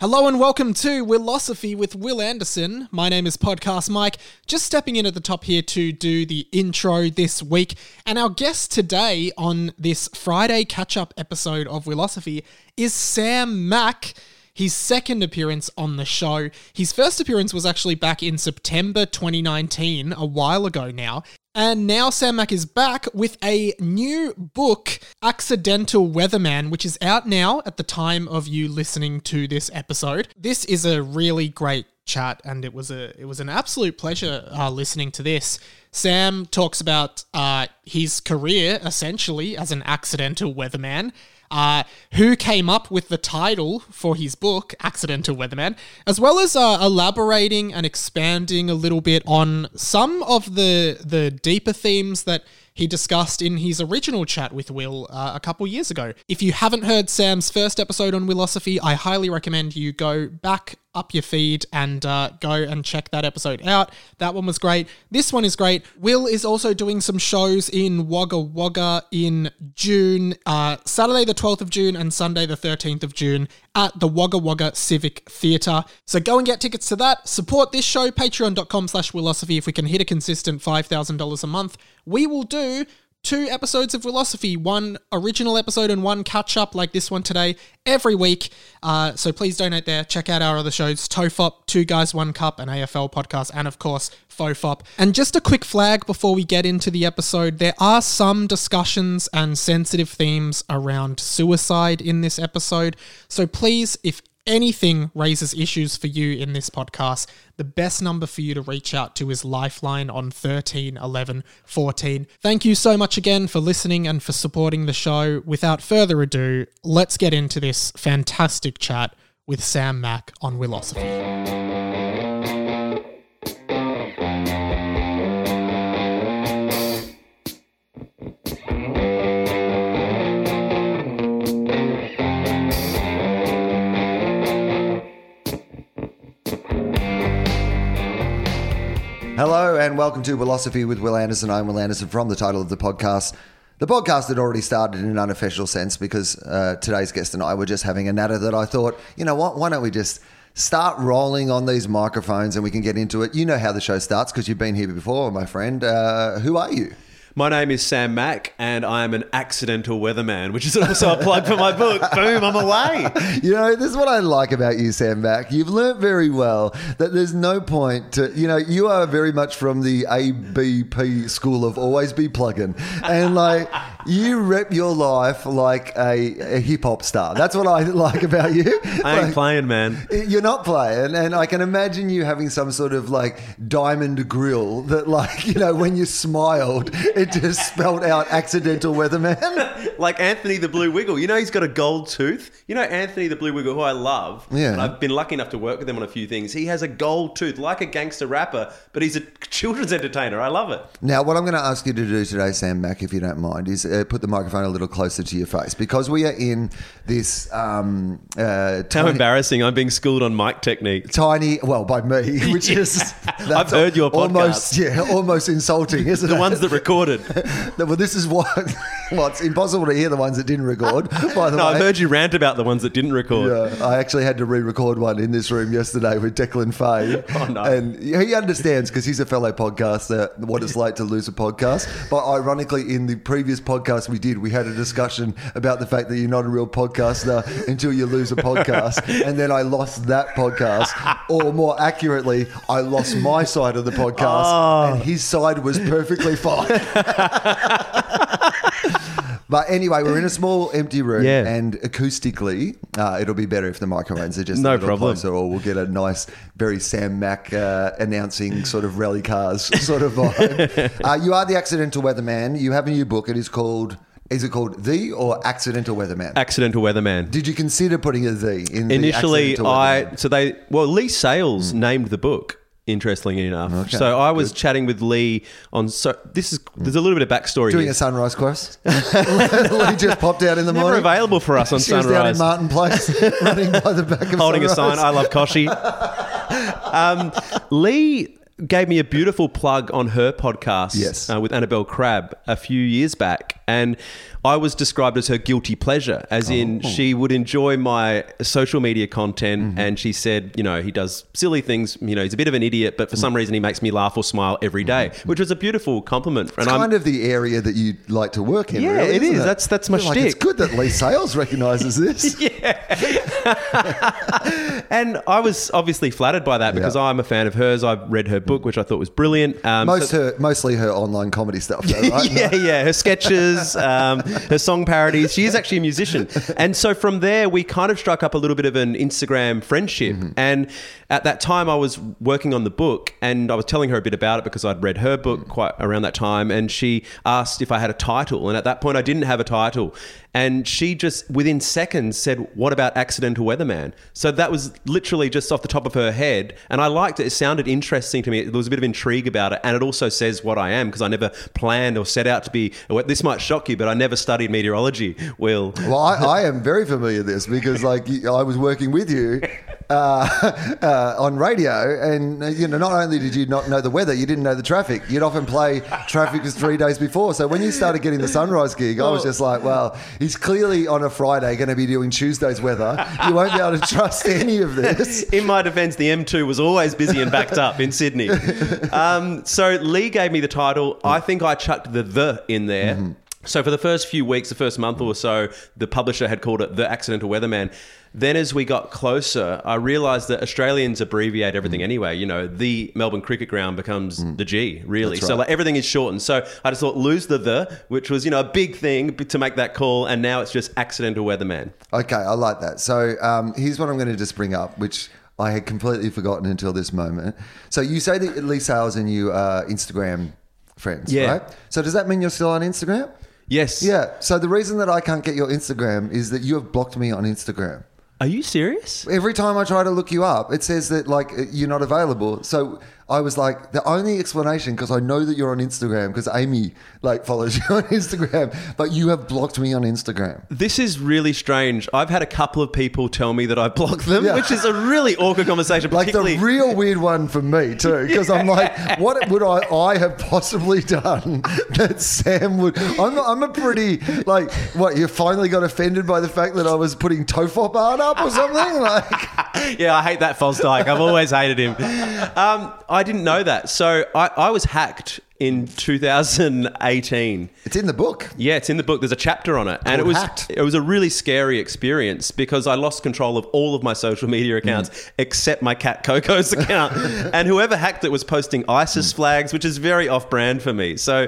Hello and welcome to Willosophy with Will Anderson. My name is Podcast Mike, just stepping in at the top here to do the intro this week. And our guest today on this Friday catch-up episode of Willosophy is Sam Mack. His second appearance on the show. His first appearance was actually back in September 2019, a while ago now. And now Sam Mack is back with a new book, Accidental Weatherman, which is out now at the time of you listening to this episode. This is a really great chat, and it was an absolute pleasure listening to this. Sam talks about his career, essentially, as an accidental weatherman, who came up with the title for his book, Accidental Weatherman, as well as elaborating and expanding a little bit on some of the deeper themes that he discussed in his original chat with Will a couple years ago. If you haven't heard Sam's first episode on Willosophy, I highly recommend you go back up your feed and go and check that episode out. That one was great. This one is great. Will is also doing some shows in Wagga Wagga in June, Saturday the 12th of June and Sunday the 13th of June at the Wagga Wagga Civic Theatre. So go and get tickets to that. Support this show, patreon.com/Willosophy. If we can hit a consistent $5,000 a month, we will do 2 episodes of Willosophy, 1 original episode and 1 catch-up like this one today, every week. So please donate there. Check out our other shows, TOFOP, 2 Guys, 1 Cup, an AFL podcast, and of course, FOFOP. And just a quick flag before we get into the episode, there are some discussions and sensitive themes around suicide in this episode. So please, if anything raises issues for you in this podcast, the best number for you to reach out to is Lifeline on 13 11 14. Thank you so much again for listening and for supporting the show. Without further ado, let's get into this fantastic chat with Sam Mack on Willosophy. Hello and welcome to Willosophy with Will Anderson. I'm Will Anderson from the title of the podcast. The podcast had already started in an unofficial sense because today's guest and I were just having a natter that I thought, you know what, why don't we just start rolling on these microphones and we can get into it. You know how the show starts because you've been here before, my friend. Who are you? My name is Sam Mack, and I am an accidental weatherman, which is also a plug for my book. Boom, I'm away. You know, this is what I like about you, Sam Mack. You've learnt very well that there's no point to, you know, you are very much from the ABP school of always be plugging. And like, you rep your life like a hip-hop star. That's what I like about you. I ain't playing, man. You're not playing. And I can imagine you having some sort of like diamond grill that like, you know, when you smiled, it just spelled out accidental weatherman. Like Anthony the Blue Wiggle. You know he's got a gold tooth? You know Anthony the Blue Wiggle, who I love? Yeah. I've been lucky enough to work with him on a few things. He has a gold tooth, like a gangster rapper, but he's a children's entertainer. I love it. Now, what I'm going to ask you to do today, Sam Mack, if you don't mind, is put the microphone a little closer to your face because we are in this... How embarrassing. I'm being schooled on mic technique. Well, by me, which is... I've heard your podcast. Almost insulting, isn't it? The ones that recorded. Well, this is what... Well, it's impossible to hear the ones that didn't record, by the way. I've heard you rant about the ones that didn't record. Yeah, I actually had to re-record one in this room yesterday with Declan Fay. Oh, no. And he understands because he's a fellow podcaster what it's like to lose a podcast. But ironically, in the previous podcast we did, we had a discussion about the fact that you're not a real podcaster until you lose a podcast. And then I lost that podcast. Or more accurately, I lost my side of the podcast and his side was perfectly fine. But anyway, we're in a small empty room and acoustically, it'll be better if the microphones are just a little closer, or we'll get a nice, very Sam Mack announcing sort of rally cars sort of vibe. You are the Accidental Weatherman. You have a new book. It is called... Is it called The or Accidental Weatherman? Accidental Weatherman. Did you consider putting a The in Initially, the Accidental Weatherman? Lee Sales named the book. Interestingly enough. Okay, so I was chatting with Lee on... there's a little bit of backstory Doing here. a sunrise course. Lee just popped out in the morning. Never available for us on she Sunrise. She was down in Martin Place, running by the back of holding Sunrise. a sign, I love Koshi. Lee gave me a beautiful plug on her podcast Yes. With Annabelle Crabb a few years back. And I was described as her guilty pleasure, as in she would enjoy my social media content. And she said, you know, he does silly things. You know, he's a bit of an idiot, but for some reason he makes me laugh or smile every day, which was a beautiful compliment. It's kind of the area that you like to work in. Yeah, really, it isn't is. That's my Like, shtick. it's good that Lee Sales recognises this. And I was obviously flattered by that because I'm a fan of hers. I've read her book, which I thought was brilliant. Mostly her online comedy stuff, though, right? Yeah. Her sketches, her song parodies. She is actually a musician. And so from there, we kind of struck up a little bit of an Instagram friendship. And at that time, I was working on the book and I was telling her a bit about it because I'd read her book quite around that time. And she asked if I had a title. And at that point, I didn't have a title. And she just, within seconds, said, "What about Accidental Weatherman?" So that was literally just off the top of her head. And I liked it. It sounded interesting to me. There was a bit of intrigue about it. And it also says what I am, because I never planned or set out to be. This might shock you, but I never studied meteorology, Will. Well, I am very familiar with this because, like, I was working with you on radio, and you know, not only did you not know the weather, you didn't know the traffic. You'd often play traffic was 3 days before. So when you started getting the Sunrise gig, I was just like, well, he's clearly on a Friday going to be doing Tuesday's weather. You won't be able to trust any of this. In my defence, the M2 was always busy and backed up in Sydney. So Lee gave me the title. I think I chucked the in there. So for the first few weeks, the first month or so, the publisher had called it The Accidental Weatherman. Then as we got closer, I realised that Australians abbreviate everything anyway. You know, the Melbourne Cricket Ground becomes the G, really. That's right. So like everything is shortened. So I just thought, lose the, which was, you know, a big thing to make that call. And now it's just Accidental Weatherman. Okay, I like that. So here's what I'm going to just bring up, which I had completely forgotten until this moment. So you say that Lee Sales and you are Instagram friends, right? So does that mean you're still on Instagram? Yes. Yeah. So the reason that I can't get your Instagram is that you have blocked me on Instagram. Are you serious? Every time I try to look you up, it says that like you're not available. So I was like, the only explanation, because I know that you're on Instagram, because Amy like follows you on Instagram, but you have blocked me on Instagram. This is really strange. I've had a couple of people tell me that I blocked them, Yeah. which is a really awkward conversation. Like Particularly, the real weird one for me too, because I'm like, what would I have possibly done that Sam would? I'm a pretty like, what, you finally got offended by the fact that I was putting Tofop art up or something? Like, yeah, I hate that Fosdyke. I've always hated him. I didn't know that. So I was hacked in 2018. it's in the book. Yeah, it's in the book. There's a chapter on it. And Called Hacked. it was a really scary experience because I lost control of all of my social media accounts except my cat Coco's account. And whoever hacked it was posting ISIS flags, which is very off-brand for me. So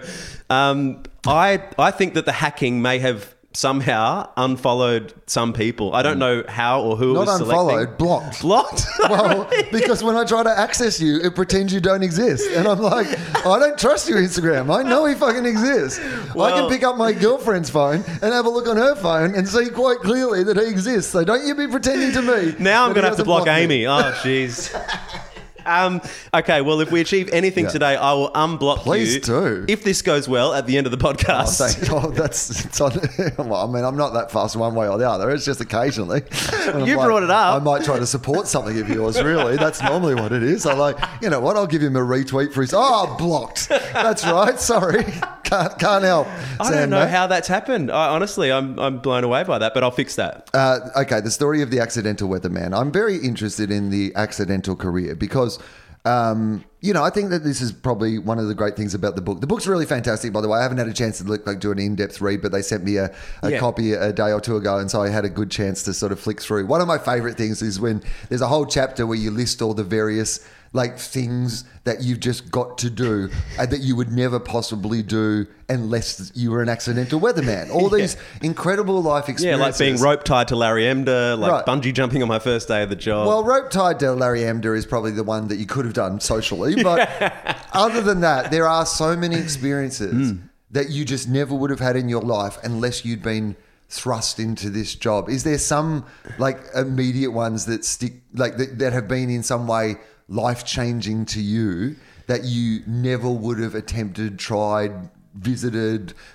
I think that the hacking may have somehow unfollowed some people. I don't know how or who it Not was unfollowed, selecting. blocked. Blocked? Well, because when I try to access you, it pretends you don't exist. And I'm like, I don't trust your Instagram. I know he fucking exists. I Well- can pick up my girlfriend's phone and have a look on her phone and see quite clearly that he exists. So don't you be pretending to me. Now I'm that he going to have to doesn't block me. Amy. Oh, jeez. Okay, well, if we achieve anything today, I will unblock Please you. do. If this goes well at the end of the podcast. It's on, well, I mean, I'm not that fast one way or the other. It's just occasionally. And You I'm brought it up. I might try to support something of yours, really. That's normally what it is. I like, you know what? I'll give him a retweet for his... Oh, blocked. That's right. Sorry. Can't help. I don't know how that's happened. Honestly, I'm blown away by that, but I'll fix that. Okay, the story of the Accidental Weatherman. I'm very interested in the accidental career because, you know, I think that this is probably one of the great things about the book. The book's really fantastic, by the way. I haven't had a chance to do an in-depth read, but they sent me a copy a day or two ago, and so I had a good chance to sort of flick through. One of my favourite things is when there's a whole chapter where you list all the various like things that you've just got to do and that you would never possibly do unless you were an accidental weatherman. All these incredible life experiences. Yeah, like being rope tied to Larry Emder, like Right. bungee jumping on my first day of the job. Well, rope tied to Larry Emder is probably the one that you could have done socially. But other than that, there are so many experiences that you just never would have had in your life unless you'd been thrust into this job. Is there some like immediate ones that stick, like that have been in some way life-changing to you that you never would have attempted, tried, visited,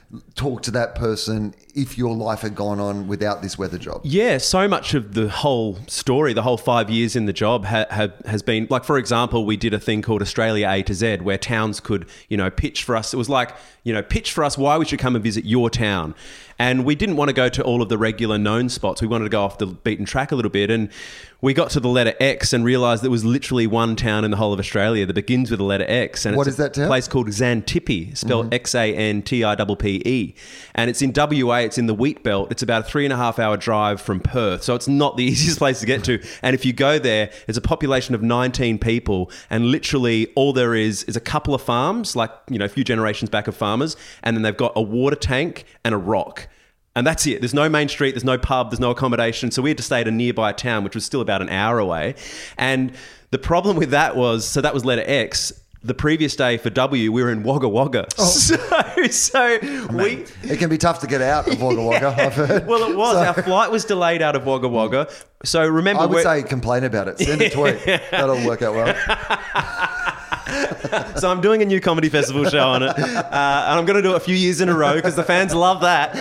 talk to that person if your life had gone on without this weather job? Yeah, so much of the whole story, the whole 5 years in the job has been, like, for example, we did a thing called Australia A to Z where towns could, pitch for us. It was like, pitch for us why we should come and visit your town. And we didn't want to go to all of the regular known spots. We wanted to go off the beaten track a little bit. And we got to the letter X and realised there was literally one town in the whole of Australia that begins with the letter X. And what it's is that town? A place called Xantippe, spelled Xantippe. And it's in WA, it's in the wheat belt. It's about a 3.5 hour drive from Perth. So it's not the easiest place to get to. And if you go there, there's a population of 19 people. And literally all there is a couple of farms, like, a few generations back of farmers. And then they've got a water tank and a rock. And that's it. There's no main street, there's no pub, there's no accommodation. So we had to stay at a nearby town, which was still about an hour away. And the problem with that was, so that was letter X. The previous day for W, we were in Wagga Wagga. Oh. It can be tough to get out of Wagga Wagga, I've heard. Well, it was. Our flight was delayed out of Wagga Wagga. So remember... I would say complain about it. Send a tweet. That'll work out well. So I'm doing a new comedy festival show on it, and I'm going to do it a few years in a row because the fans love that.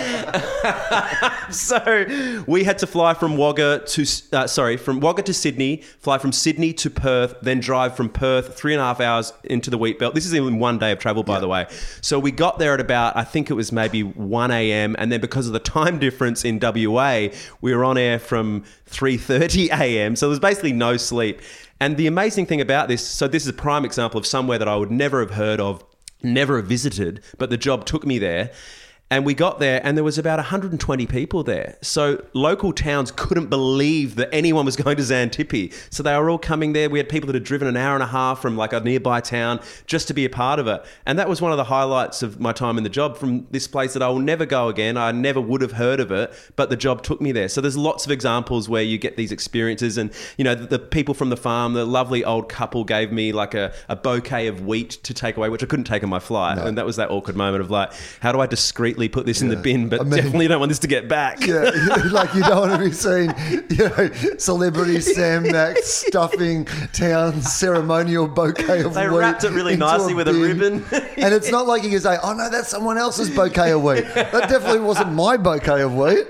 So we had to fly from Wagga to Sydney, fly from Sydney to Perth, then drive from Perth 3.5 hours into the wheat belt. This is in 1 day of travel, by the way. So we got there at about, I think it was maybe 1 a.m. And then because of the time difference in WA, we were on air from 3:30 a.m. So there was basically no sleep. And the amazing thing about this, so this is a prime example of somewhere that I would never have heard of, never have visited, but the job took me there. And we got there and there was about 120 people there. So local towns couldn't believe that anyone was going to Xantippe. So they were all coming there. We had people that had driven 1.5 hours from like a nearby town just to be a part of it. And that was one of the highlights of my time in the job, from this place that I will never go again. I never would have heard of it, but the job took me there. So there's lots of examples where you get these experiences. And, the people from the farm, the lovely old couple gave me like a bouquet of wheat to take away, which I couldn't take on my flight. No. And that was that awkward moment of like, how do I discreetly put this in the bin, but definitely don't want this to get back. Yeah, like you don't want to be seen, celebrity Sam Max stuffing town ceremonial bouquet of wheat. They wrapped it really nicely with a ribbon. And it's not like you can say, oh no, that's someone else's bouquet of wheat. That definitely wasn't my bouquet of wheat.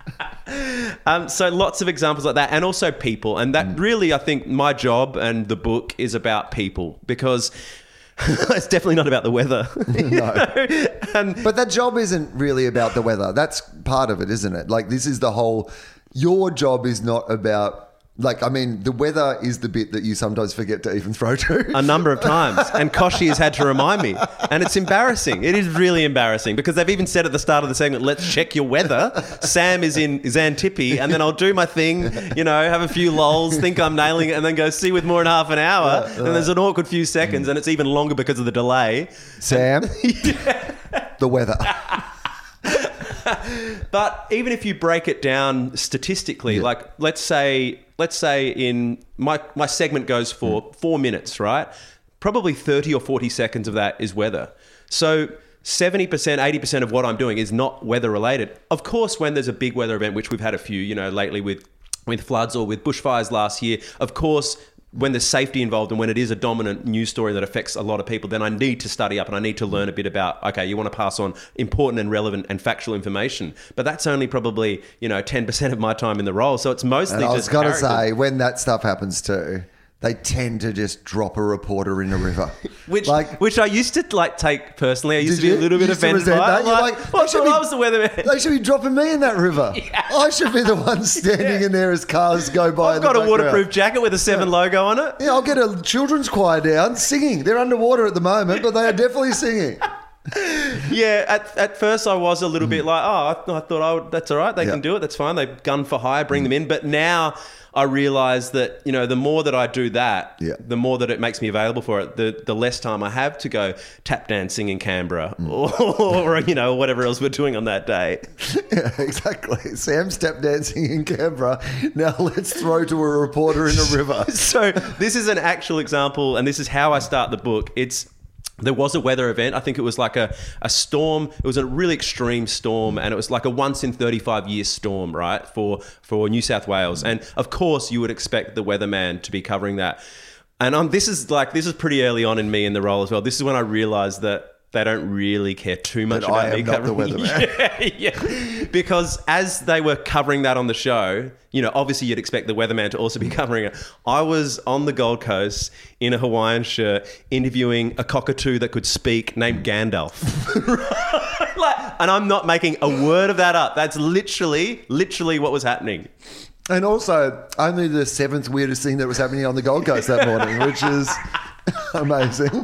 So lots of examples like that, and also people. And that really, I think my job and the book is about people, because it's definitely not about the weather. No. But that job isn't really about the weather. That's part of it, isn't it? Like, this is the whole... Your job is not about... the weather is the bit that you sometimes forget to even throw to. A number of times. And Koshi has had to remind me. And it's embarrassing. It is really embarrassing, because they've even said at the start of the segment, let's check your weather. Sam is in Xantippe, and then I'll do my thing, have a few lols, think I'm nailing it, and then go, see you with more in half an hour. And there's an awkward few seconds, and it's even longer because of the delay. Sam, the weather. But even if you break it down statistically, like let's say in my segment goes for 4 minutes, right? Probably 30 or 40 seconds of that is weather. So 70%, 80% of what I'm doing is not weather related. Of course, when there's a big weather event, which we've had a few, lately with floods or with bushfires last year, of course, when there's safety involved and when it is a dominant news story that affects a lot of people, then I need to study up and I need to learn a bit about, okay, you want to pass on important and relevant and factual information. But that's only probably, 10% of my time in the role. So it's mostly just... I was going to say, when that stuff happens too, they tend to just drop a reporter in a river. Which I used to take personally. I used to be a little bit offended by it. I was the weatherman. They should be dropping me in that river. Yeah. I should be the one standing in there as cars go by. I've got a waterproof jacket with a 7 logo on it. Yeah, I'll get a children's choir down singing. They're underwater at the moment, but they are definitely singing. Yeah, at first I was a little bit like, I thought that's all right. They can do it. That's fine. They gun for hire, bring them in. But now I realise that, the more that I do that, the more that it makes me available for it, the less time I have to go tap dancing in Canberra or whatever else we're doing on that day. Yeah, exactly. Sam's tap dancing in Canberra. Now let's throw to a reporter in a river. So this is an actual example, and this is how I start the book. There was a weather event. I think it was like a storm. It was a really extreme storm, and it was like a once in 35 year storm, right, for New South Wales. And of course, you would expect the weatherman to be covering that. And this is pretty early on in me in the role as well. This is when I realised that they don't really care too much That about I am me not the covering. weatherman. yeah. Because as they were covering that on the show, you know, obviously you'd expect the weatherman to also be covering it. I was on the Gold Coast in a Hawaiian shirt interviewing a cockatoo that could speak named Gandalf. And I'm not making a word of that up. That's literally what was happening. And also, only the 7th weirdest thing that was happening on the Gold Coast that morning, which is amazing.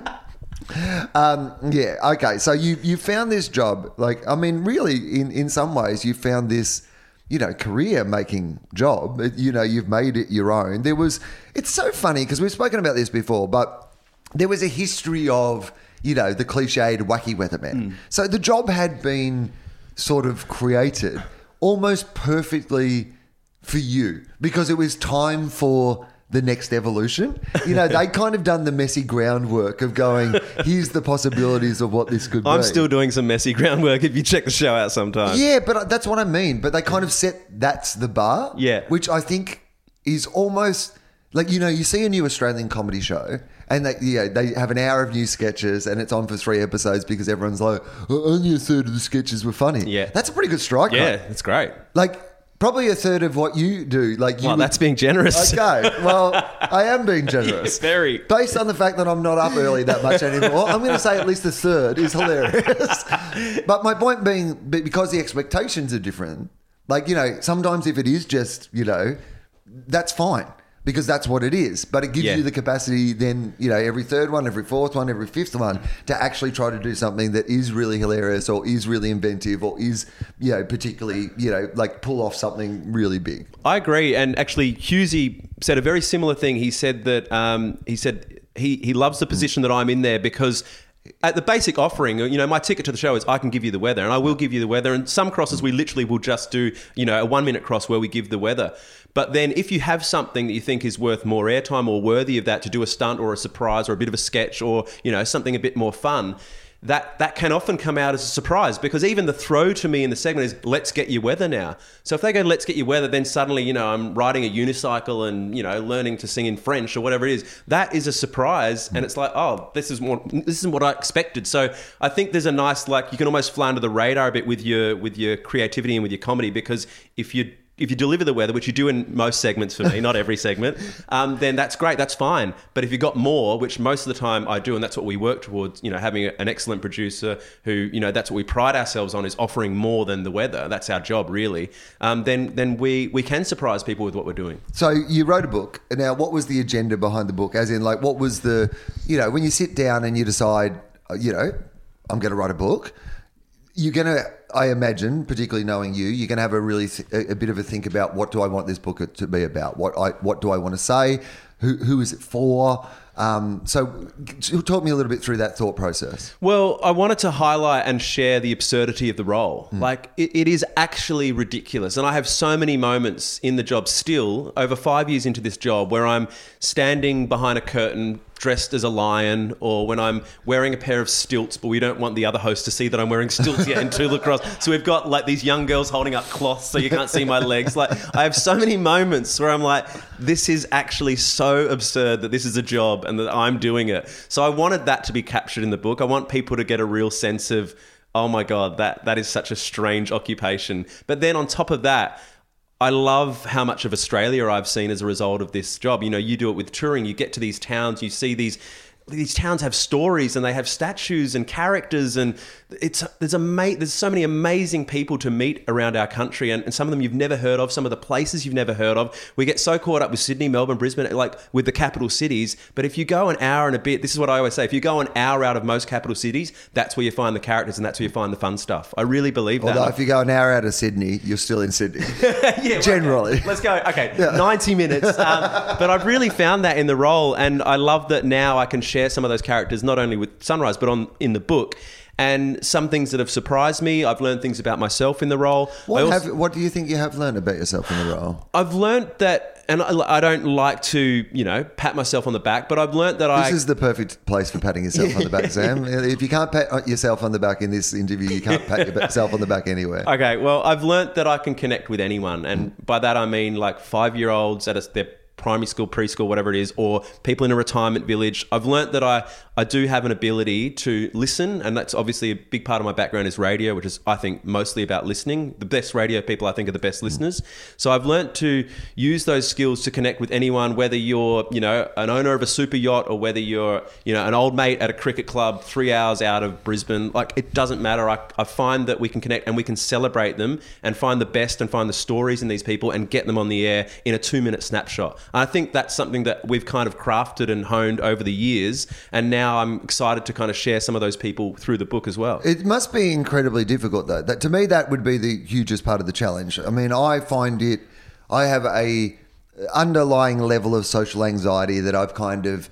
Yeah, okay. So you found this job. Like, I mean, really, in some ways, you found this, you know, career-making job. You know, you've made it your own. It's so funny because we've spoken about this before, but there was a history of, you know, the cliched wacky weatherman. So the job had been sort of created almost perfectly for you because it was time for the next evolution. You know, they kind of done the messy groundwork of going, here's the possibilities of what this could be. I'm still doing some messy groundwork if you check the show out sometime. Yeah, but that's what I mean. But they kind of set that's the bar. Yeah. Which I think is almost like, you know, you see a new Australian comedy show and they have an hour of new sketches and it's on for 3 episodes because everyone's like, only a third of the sketches were funny. Yeah. That's a pretty good strike rate. Yeah, that's great. Like, probably a third of what you do. Like, you Well, that's being generous. Okay, well, I am being generous. Yes, very. Based on the fact that I'm not up early that much anymore, I'm going to say at least a third is hilarious. But my point being, because the expectations are different, like, you know, sometimes if it is just, you know, that's fine because that's what it is. But it gives Yeah. you the capacity then, you know, every third one, every fourth one, every fifth one to actually try to do something that is really hilarious or is really inventive or is, you know, particularly, you know, like pull off something really big. I agree. And actually, Husey said a very similar thing. He said that he loves the position that I'm in there because at the basic offering, you know, my ticket to the show is I can give you the weather and I will give you the weather. And some crosses we literally will just do, you know, a 1-minute cross where we give the weather. But then if you have something that you think is worth more airtime or worthy of that to do a stunt or a surprise or a bit of a sketch or, you know, something a bit more fun, that can often come out as a surprise because even the throw to me in the segment is let's get your weather now. So if they go let's get your weather, then suddenly, you know, I'm riding a unicycle and, you know, learning to sing in French or whatever it is. That is a surprise and it's like, oh, this isn't what I expected. So I think there's a nice, like, you can almost fly under the radar a bit with your creativity and with your comedy because if you deliver the weather, which you do in most segments for me, not every segment, then that's great, that's fine. But if you've got more, which most of the time I do, and that's what we work towards, you know, having an excellent producer who, you know, that's what we pride ourselves on is offering more than the weather. That's our job, really. Then we can surprise people with what we're doing. So you wrote a book. Now, what was the agenda behind the book? As in, like, what was the, you know, when you sit down and you decide, you know, I'm going to write a book, you're going to, I imagine, particularly knowing you, you're going to have a bit of a think about what do I want this book to be about? What do I want to say? Who is it for? So talk me a little bit through that thought process. Well, I wanted to highlight and share the absurdity of the role. Like, it is actually ridiculous. And I have so many moments in the job still, over 5 years into this job, where I'm standing behind a curtain dressed as a lion, or when I'm wearing a pair of stilts, but we don't want the other host to see that I'm wearing stilts yet in Two Lacrosse. So we've got like these young girls holding up cloths so you can't see my legs. Like, I have so many moments where I'm like, this is actually so absurd that this is a job and that I'm doing it. So I wanted that to be captured in the book. I want people to get a real sense of, oh my God, that is such a strange occupation. But then on top of that, I love how much of Australia I've seen as a result of this job. You know, you do it with touring. You get to these towns, you see these towns have stories and they have statues and characters, and there's so many amazing people to meet around our country, and some of them you've never heard of, some of the places you've never heard of. We get so caught up with Sydney, Melbourne, Brisbane, like with the capital cities. But if you go an hour and a bit, this is what I always say, if you go an hour out of most capital cities, that's where you find the characters and that's where you find the fun stuff. I really believe that. Although if you go an hour out of Sydney, you're still in Sydney. Yeah, generally. Okay. Let's go. Okay, yeah. 90 minutes. But I've really found that in the role, and I love that now I can share some of those characters not only with Sunrise but in the book. And some things that have surprised me. I've learned things about myself in the role. What do you think you have learned about yourself in the role? I've learned that, and I don't like to, you know, pat myself on the back, but I've learned that This is the perfect place for patting yourself on the back, Sam. If you can't pat yourself on the back in this interview, you can't pat yourself on the back anywhere. Okay, well, I've learned that I can connect with anyone. And by that I mean like 5-year-olds at their primary school, preschool, whatever it is, or people in a retirement village. I've learnt that I do have an ability to listen, and that's obviously a big part of my background is radio, which is, I think, mostly about listening. The best radio people, I think, are the best listeners. So I've learnt to use those skills to connect with anyone, whether you're, an owner of a super yacht or whether you're, an old mate at a cricket club 3 hours out of Brisbane. Like, it doesn't matter. I find that we can connect and we can celebrate them and find the best and find the stories in these people and get them on the air in a 2-minute snapshot. And I think that's something that we've kind of crafted and honed over the years. And now I'm excited to kind of share some of those people through the book as well. It must be incredibly difficult, though. To me, that would be the hugest part of the challenge. I mean, I have a underlying level of social anxiety that I've kind of,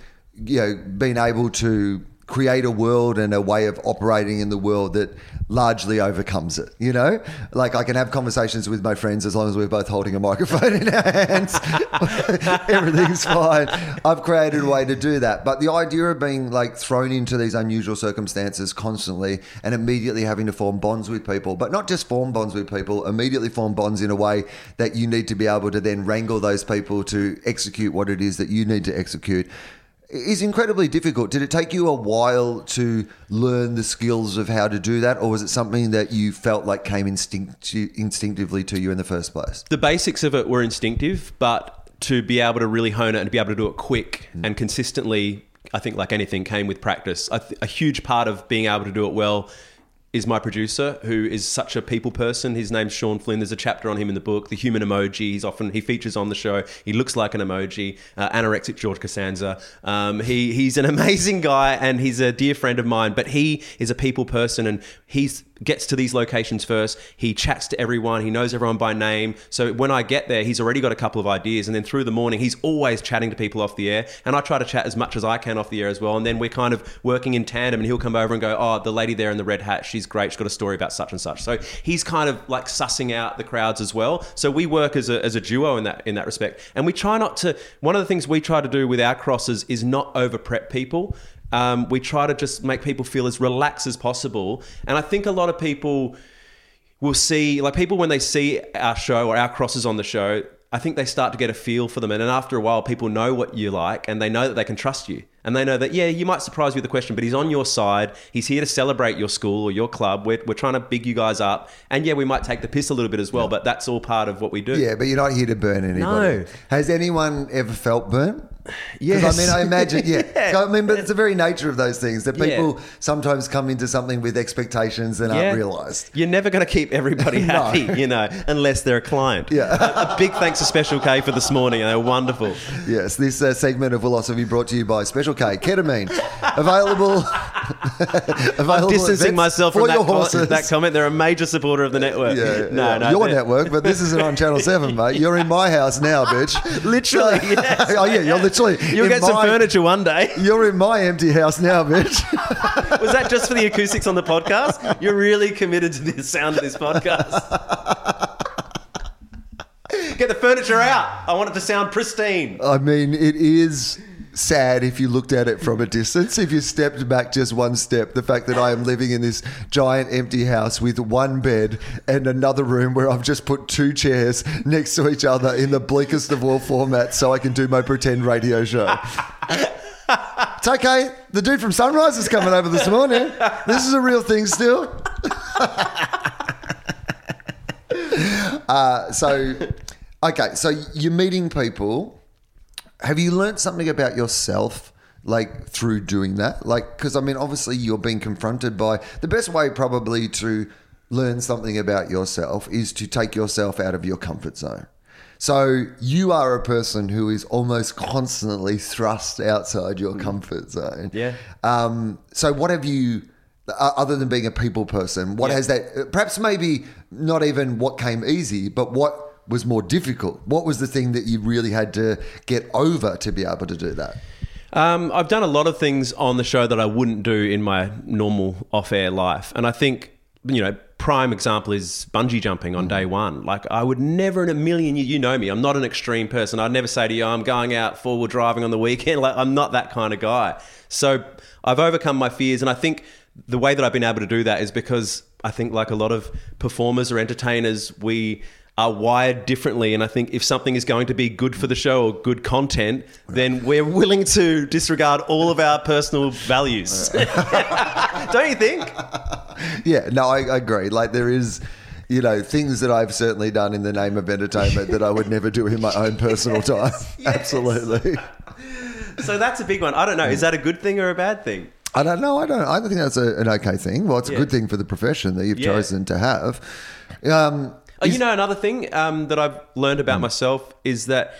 been able to create a world and a way of operating in the world that largely overcomes it, Like, I can have conversations with my friends as long as we're both holding a microphone in our hands. Everything's fine. I've created a way to do that. But the idea of being like thrown into these unusual circumstances constantly and immediately having to form bonds with people, but not just form bonds with people, immediately form bonds in a way that you need to be able to then wrangle those people to execute what it is that you need to execute, is incredibly difficult. Did it take you a while to learn the skills of how to do that, or was it something that you felt like came instinctively to you in the first place? The basics of it were instinctive, but to be able to really hone it and to be able to do it quick and consistently, I think like anything came with practice. A huge part of being able to do it well is my producer, who is such a people person. His name's Sean Flynn. There's a chapter on him in the book, The Human Emoji. He features on the show. He looks like an emoji. Anorexic George Costanza. He's an amazing guy and he's a dear friend of mine, but he is a people person and he's gets to these locations first. He chats to everyone. He knows everyone by name. So when I get there, he's already got a couple of ideas. And then through the morning, he's always chatting to people off the air. And I try to chat as much as I can off the air as well. And then we're kind of working in tandem and he'll come over and go, oh, the lady there in the red hat, she's great. She's got a story about such and such. So he's kind of like sussing out the crowds as well. So we work as a duo in that respect. And we try not to, one of the things we try to do with our crosses is not over prep people. We try to just make people feel as relaxed as possible. And I think a lot of people will see, like people when they see our show or our crosses on the show, I think they start to get a feel for them. And then after a while, people know what you like and they know that they can trust you. And they know that, yeah, you might surprise me with a question, but he's on your side. He's here to celebrate your school or your club. We're trying to big you guys up. And yeah, we might take the piss a little bit as well, but that's all part of what we do. Yeah, but you're not here to burn anybody. No. Has anyone ever felt burnt? Yes. Because I imagine, yeah. Yeah. I mean, but it's the very nature of those things that people sometimes come into something with expectations that aren't realised. You're never going to keep everybody happy, unless they're a client. Yeah. A big thanks to Special K for this morning. They were wonderful. Yes, this segment of Philosophy brought to you by Special K Ketamine, available. I'm distancing myself from that comment. They're a major supporter of the network. No, your network, but this isn't on Channel 7, mate. You're in my house now, bitch. Literally, yes. Oh yeah, you're literally. You'll get some furniture one day. You're in my empty house now, bitch. Was that just for the acoustics on the podcast? You're really committed to the sound of this podcast. Get the furniture out. I want it to sound pristine. I mean, it is sad if you looked at it from a distance. If you stepped back just one step, the fact that I am living in this giant empty house with one bed and another room where I've just put 2 chairs next to each other in the bleakest of all formats so I can do my pretend radio show. It's okay. The dude from Sunrise is coming over this morning. This is a real thing still. So you're meeting people. Have you learnt something about yourself, like, through doing that? Like, because, I mean, obviously you're being confronted by... The best way probably to learn something about yourself is to take yourself out of your comfort zone. So you are a person who is almost constantly thrust outside your comfort zone. Yeah. So what have you... Other than being a people person, what has that... Perhaps maybe not even what came easy, but what was more difficult? What was the thing that you really had to get over to be able to do that? I've done a lot of things on the show that I wouldn't do in my normal off-air life. And I think, prime example is bungee jumping on day one. Like, I would never in a million years, you know me, I'm not an extreme person. I'd never say to you, I'm going out forward driving on the weekend. Like, I'm not that kind of guy. So I've overcome my fears. And I think the way that I've been able to do that is because I think, like a lot of performers or entertainers, we are wired differently. And I think if something is going to be good for the show or good content, then we're willing to disregard all of our personal values. Don't you think? Yeah, no, I agree. Like there is, things that I've certainly done in the name of entertainment that I would never do in my own personal time. Yes. Absolutely. So that's a big one. I don't know. Is that a good thing or a bad thing? I don't know. I don't think that's an okay thing. Well, it's a good thing for the profession that you've chosen to have. Another thing that I've learned about myself is that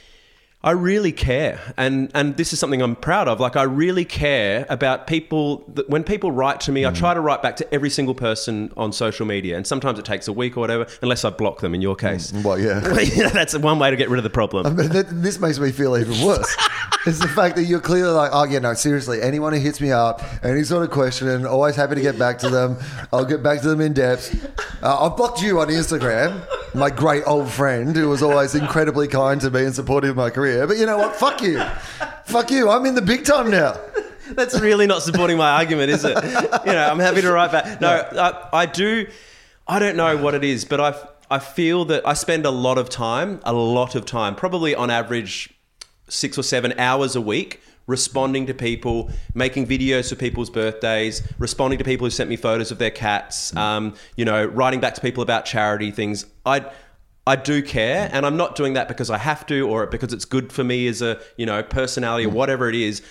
I really care. And this is something I'm proud of. Like, I really care about people. When people write to me, I try to write back to every single person on social media. And sometimes it takes a week or whatever, unless I block them in your case. Well, yeah. That's one way to get rid of the problem. I mean, this makes me feel even worse. It's the fact that you're clearly like, oh, yeah, no, seriously, anyone who hits me up, any sort of question, always happy to get back to them. I'll get back to them in depth. I've blocked you on Instagram, my great old friend who was always incredibly kind to me and supportive of my career. But you know what? Fuck you. Fuck you. I'm in the big time now. That's really not supporting my argument, is it? I'm happy to write back. No, I do. I don't know what it is, but I feel that I spend a lot of time, probably on average 6 or 7 hours a week, responding to people, making videos for people's birthdays, responding to people who sent me photos of their cats, writing back to people about charity things. I do care, and I'm not doing that because I have to or because it's good for me as a, personality or whatever it is.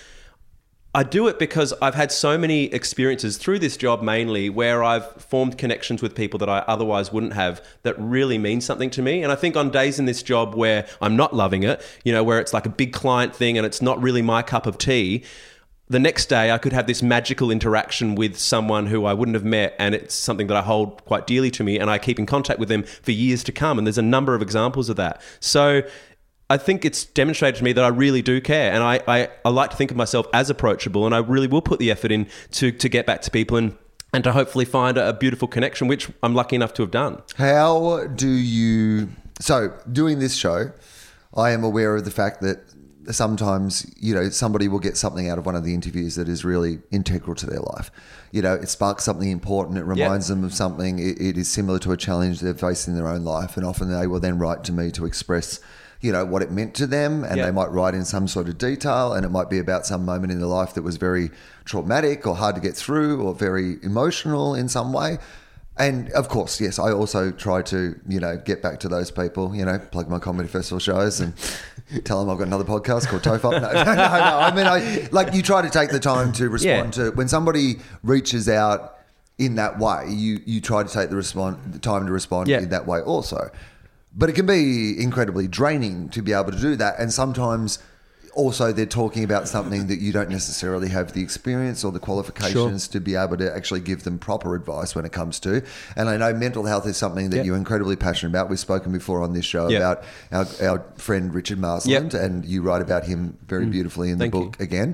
I do it because I've had so many experiences through this job mainly where I've formed connections with people that I otherwise wouldn't have that really mean something to me. And I think on days in this job where I'm not loving it, where it's like a big client thing and it's not really my cup of tea, the next day I could have this magical interaction with someone who I wouldn't have met, and it's something that I hold quite dearly to me, and I keep in contact with them for years to come. And there's a number of examples of that. So I think it's demonstrated to me that I really do care, and I like to think of myself as approachable, and I really will put the effort in to get back to people and to hopefully find a beautiful connection, which I'm lucky enough to have done. How do you... So doing this show, I am aware of the fact that sometimes, somebody will get something out of one of the interviews that is really integral to their life. It sparks something important. It reminds them of something. It is similar to a challenge they've faced in their own life. And often they will then write to me to express, what it meant to them. And they might write in some sort of detail, and it might be about some moment in their life that was very traumatic or hard to get through or very emotional in some way. And of course, yes, I also try to, get back to those people, plug my comedy festival shows and tell them I've got another podcast called Tofop. No. I mean, you try to take the time to respond to when somebody reaches out in that way. You try to take the time to respond in that way also. But it can be incredibly draining to be able to do that. And sometimes also they're talking about something that you don't necessarily have the experience or the qualifications to be able to actually give them proper advice when it comes to. And I know mental health is something that you're incredibly passionate about. We've spoken before on this show about our friend Richard Marsland, and you write about him very beautifully in the book again.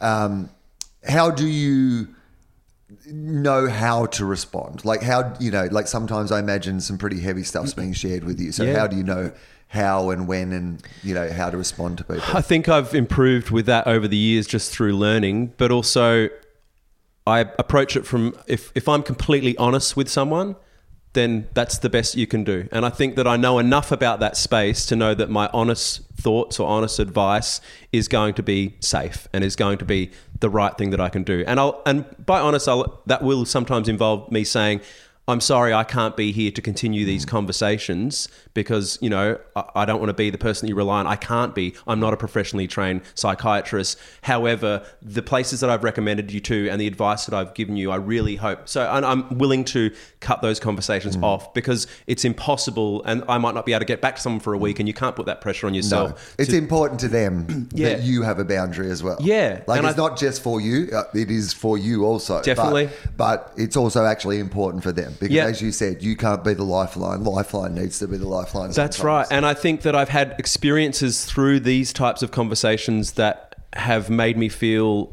How do you know how to respond? Like how, like sometimes I imagine some pretty heavy stuff's being shared with you. So how do you know how and when and, how to respond to people? I think I've improved with that over the years just through learning, but also I approach it from if I'm completely honest with someone, then that's the best you can do. And I think that I know enough about that space to know that my honest thoughts or honest advice is going to be safe and is going to be the right thing that I can do. And by honest, that will sometimes involve me saying, I'm sorry, I can't be here to continue these conversations because, I don't want to be the person that you rely on. I can't be. I'm not a professionally trained psychiatrist. However, the places that I've recommended you to and the advice that I've given you, I really hope. So and I'm willing to cut those conversations off because it's impossible and I might not be able to get back to someone for a week and you can't put that pressure on yourself. No. It's important to them that you have a boundary as well. Yeah. Like it's not just for you. It is for you also. Definitely. But it's also actually important for them. Because as you said, you can't be the lifeline. Lifeline needs to be the lifeline. That's right. And I think that I've had experiences through these types of conversations that have made me feel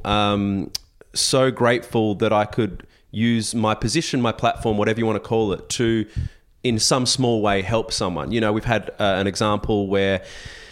so grateful that I could use my position, my platform, whatever you want to call it, to in some small way help someone. We've had an example where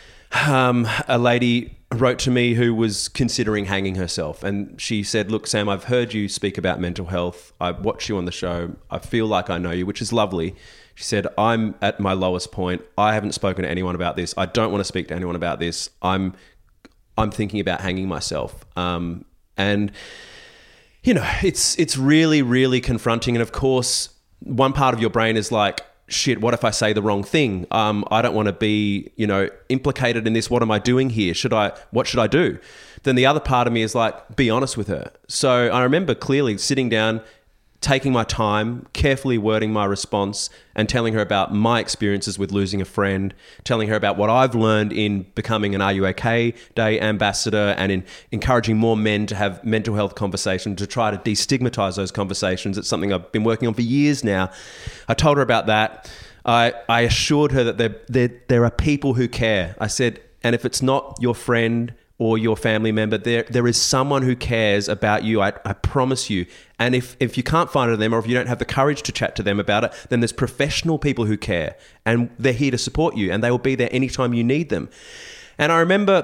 a lady wrote to me who was considering hanging herself, and she said, look, Sam, I've heard you speak about mental health. I watch you on the show. I feel like I know you, which is lovely. She said, I'm at my lowest point. I haven't spoken to anyone about this. I don't want to speak to anyone about this. I'm thinking about hanging myself. And, you know, it's really, really confronting. And of course, one part of your brain is like, shit, what if I say the wrong thing? I don't want to be, you know, implicated in this. What am I doing here? What should I do? Then the other part of me is like, be honest with her. So I remember clearly sitting down, taking my time, carefully wording my response and telling her about my experiences with losing a friend, telling her about what I've learned in becoming an Are You OK Day ambassador and in encouraging more men to have mental health conversations, to try to destigmatize those conversations. It's something I've been working on for years now. I told her about that. I assured her that there are people who care. I said, and if it's not your friend or your family member, there is someone who cares about you, I promise you. And if you can't find them, or if you don't have the courage to chat to them about it, then there's professional people who care, and they're here to support you, and they will be there anytime you need them. And I remember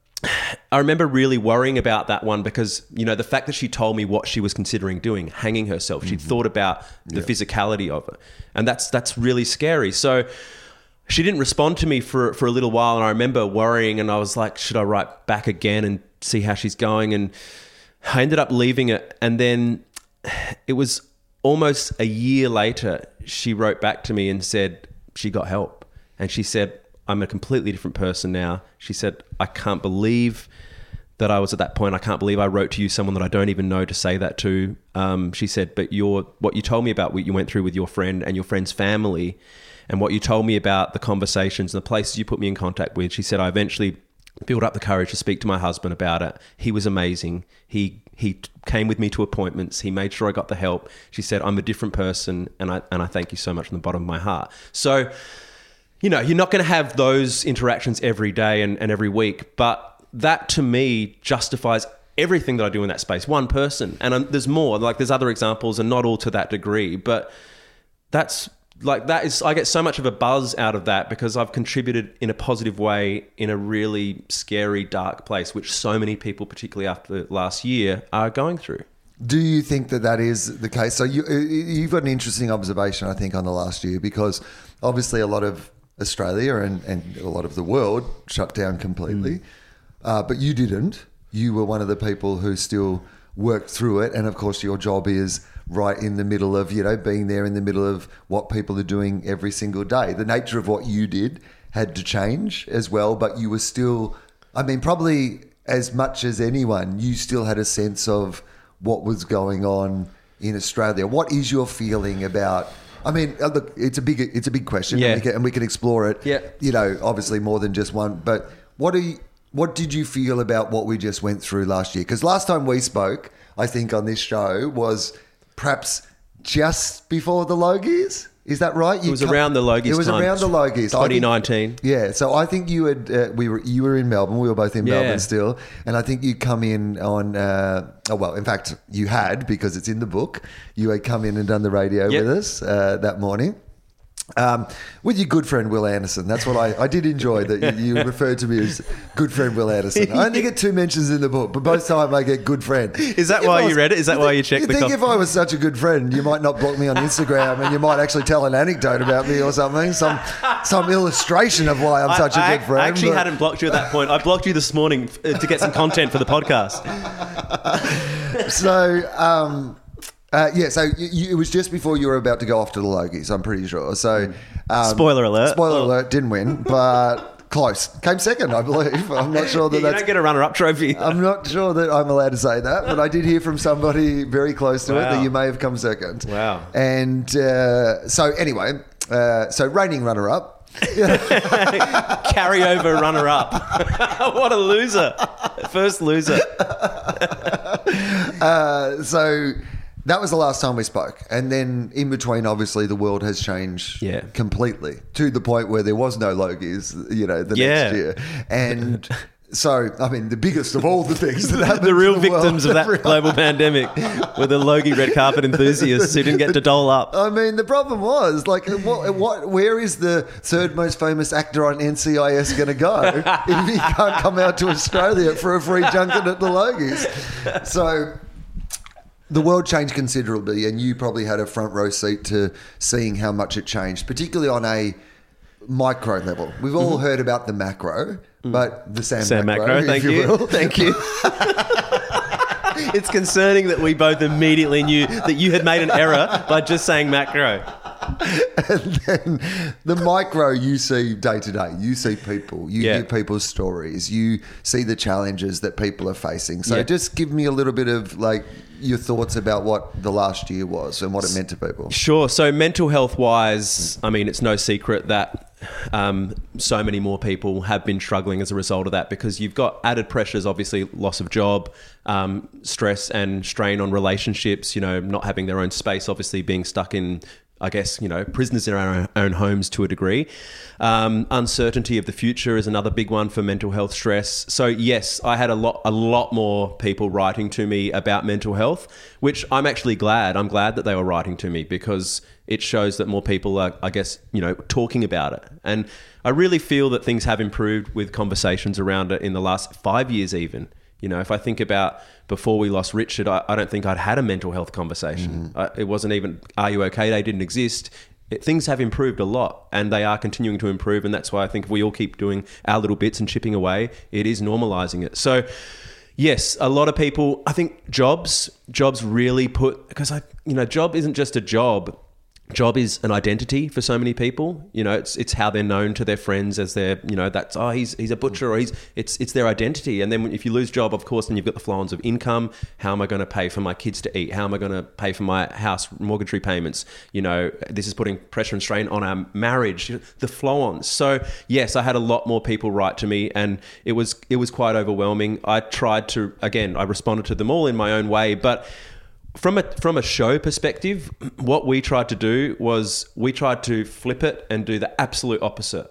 really worrying about that one because, you know, the fact that she told me what she was considering doing, hanging herself, she'd thought about the physicality of it. And that's really scary. So she didn't respond to me for a little while, and I remember worrying, and I was like, should I write back again and see how she's going? And I ended up leaving it. And then it was almost a year later, she wrote back to me and said she got help. And she said, I'm a completely different person now. She said, I can't believe that I was at that point. I can't believe I wrote to you, someone that I don't even know, to say that to. She said, but what you told me about what you went through with your friend and your friend's family, and what you told me about the conversations and the places you put me in contact with. She said, I eventually built up the courage to speak to my husband about it. He was amazing. He came with me to appointments. He made sure I got the help. She said, I'm a different person, and I thank you so much from the bottom of my heart. So, you know, you're not going to have those interactions every day and every week, but that to me justifies everything that I do in that space. One person. And there's more. Like, there's other examples, and not all to that degree, but I get so much of a buzz out of that because I've contributed in a positive way in a really scary, dark place, which so many people, particularly after last year, are going through. Do you think that is the case? So you've got an interesting observation, I think, on the last year, because obviously a lot of Australia and a lot of the world shut down completely, but you didn't. You were one of the people who still worked through it, and of course your job is right in the middle of, you know, being there in the middle of what people are doing every single day. The nature of what you did had to change as well, but you were still, I mean, probably as much as anyone, you still had a sense of what was going on in Australia. What is your feeling about, I mean, look, it's a big question, and we can explore it, you know, obviously more than just one, but what did you feel about what we just went through last year? Because last time we spoke, I think, on this show was perhaps just before the Logies. Is that right? It was around the Logies. It was around the Logies. 2019. So I think you had you were in Melbourne. We were both in Melbourne still, and I think you come in on. In fact, you had, because it's in the book. You had come in and done the radio with us that morning. With your good friend Will Anderson. That's what I did enjoy, that you referred to me as good friend Will Anderson. I only get 2 mentions in the book, but both times I get good friend. Is that why you read it? Is that why you checked the You think if I was such a good friend, you might not block me on Instagram, and you might actually tell an anecdote about me or something, some illustration of why I'm such a good friend. I actually hadn't blocked you at that point. I blocked you this morning to get some content for the podcast. So it was just before you were about to go off to the Logies, I'm pretty sure. So, spoiler alert, didn't win, but close. Came second, I believe. I'm not sure that you don't get a runner-up trophy. I'm not sure that I'm allowed to say that, but I did hear from somebody very close to it that you may have come second. Wow. And so reigning runner-up. Carryover runner-up. What a loser. First loser. So that was the last time we spoke. And then in between, obviously, the world has changed completely, to the point where there was no Logies, you know, the next year. And so, I mean, the biggest of all the things that happened the real victims of that global pandemic were the Logie red carpet enthusiasts who didn't get to dole up. I mean, the problem was, like, where is the third most famous actor on NCIS going to go if he can't come out to Australia for a free junket at the Logies? So The world changed considerably, and you probably had a front row seat to seeing how much it changed, particularly on a micro level. We've all heard about the macro, but the Sam Macro, if thank you. will. Thank you. It's concerning that we both immediately knew that you had made an error by just saying macro. And then the micro you see day to day. You see people. You hear people's stories. You see the challenges that people are facing. So just give me a little bit of like your thoughts about what the last year was and what it meant to people. Sure. So mental health wise, I mean, it's no secret that so many more people have been struggling as a result of that, because you've got added pressures, obviously loss of job, stress and strain on relationships, not having their own space, obviously being stuck in, I guess, prisoners in our own homes to a degree. Uncertainty of the future is another big one for mental health stress. So yes, I had a lot more people writing to me about mental health, which I'm actually glad. I'm glad that they were writing to me, because it shows that more people are, I guess, talking about it. And I really feel that things have improved with conversations around it in the last 5 years even. If I think about before we lost Richard, I don't think I'd had a mental health conversation. It wasn't even, are you okay? They didn't exist. Things have improved a lot, and they are continuing to improve. And that's why I think if we all keep doing our little bits and chipping away, it is normalizing it. So yes, a lot of people, I think jobs really because job isn't just a job. Job is an identity for so many people. It's how they're known to their friends as their, that's, he's a butcher, or it's their identity. And then if you lose job, of course, then you've got the flow-ons of income. How am I going to pay for my kids to eat? How am I going to pay for my house mortgage repayments? This is putting pressure and strain on our marriage, the flow-ons. So yes, I had a lot more people write to me, and it was quite overwhelming. I tried to, again, I responded to them all in my own way, but from a show perspective, what we tried to do was we tried to flip it and do the absolute opposite.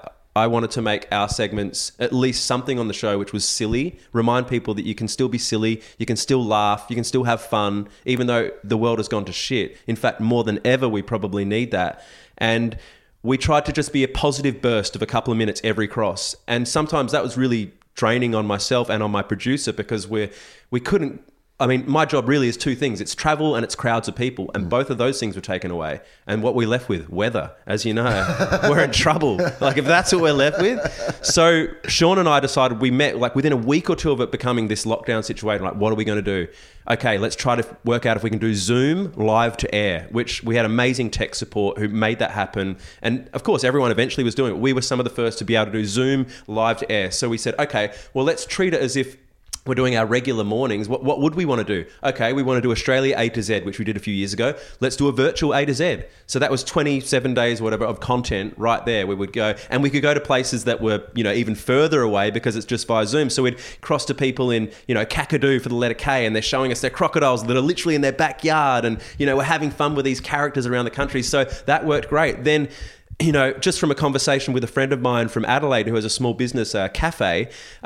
I wanted to make our segments at least something on the show which was silly, remind people that you can still be silly, you can still laugh, you can still have fun, even though the world has gone to shit. In fact, more than ever, we probably need that. And we tried to just be a positive burst of a couple of minutes every cross. And sometimes that was really draining on myself and on my producer, because we couldn't. I mean, my job really is two things. It's travel and it's crowds of people. And both of those things were taken away. And what we're left with, weather, as you know, we're in trouble. Like, if that's what we're left with. So Sean and I decided, we met like within a week or two of it becoming this lockdown situation. Like, what are we going to do? Okay, let's try to work out if we can do Zoom live to air, which we had amazing tech support who made that happen. And of course, everyone eventually was doing it. We were some of the first to be able to do Zoom live to air. So we said, okay, well, let's treat it as if we're doing our regular mornings. What would we want to do? Okay, we want to do Australia A to Z, which we did a few years ago. Let's do a virtual A to Z. So that was 27 days, whatever, of content right there. We would go, and we could go to places that were, even further away because it's just via Zoom. So we'd cross to people in, Kakadu for the letter K, and they're showing us their crocodiles that are literally in their backyard, and, we're having fun with these characters around the country. So that worked great. Then, just from a conversation with a friend of mine from Adelaide who has a small business cafe,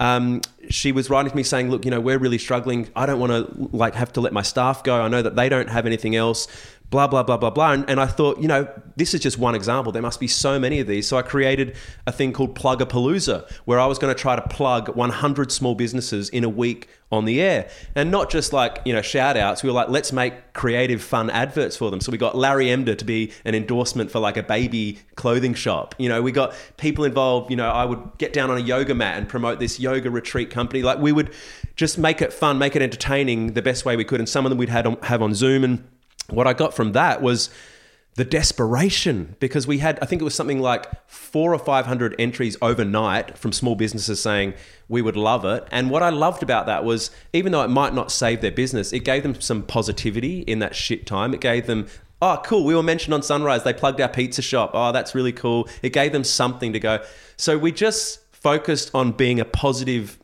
she was writing to me saying, look, we're really struggling. I don't want to have to let my staff go. I know that they don't have anything else, blah, blah, blah, blah, blah. And I thought, this is just one example. There must be so many of these. So I created a thing called Plug-a-Palooza, where I was going to try to plug 100 small businesses in a week on the air. And not just shout outs. We were like, let's make creative, fun adverts for them. So we got Larry Emder to be an endorsement for a baby clothing shop. We got people involved. I would get down on a yoga mat and promote this yoga retreat company. We would just make it fun, make it entertaining the best way we could. And some of them we'd have on Zoom. And what I got from that was the desperation, because we had, I think it was something like 400 or 500 entries overnight from small businesses saying we would love it. And what I loved about that was, even though it might not save their business, it gave them some positivity in that shit time. It gave them, oh, cool, we were mentioned on Sunrise. They plugged our pizza shop. Oh, that's really cool. It gave them something to go. So we just focused on being a positive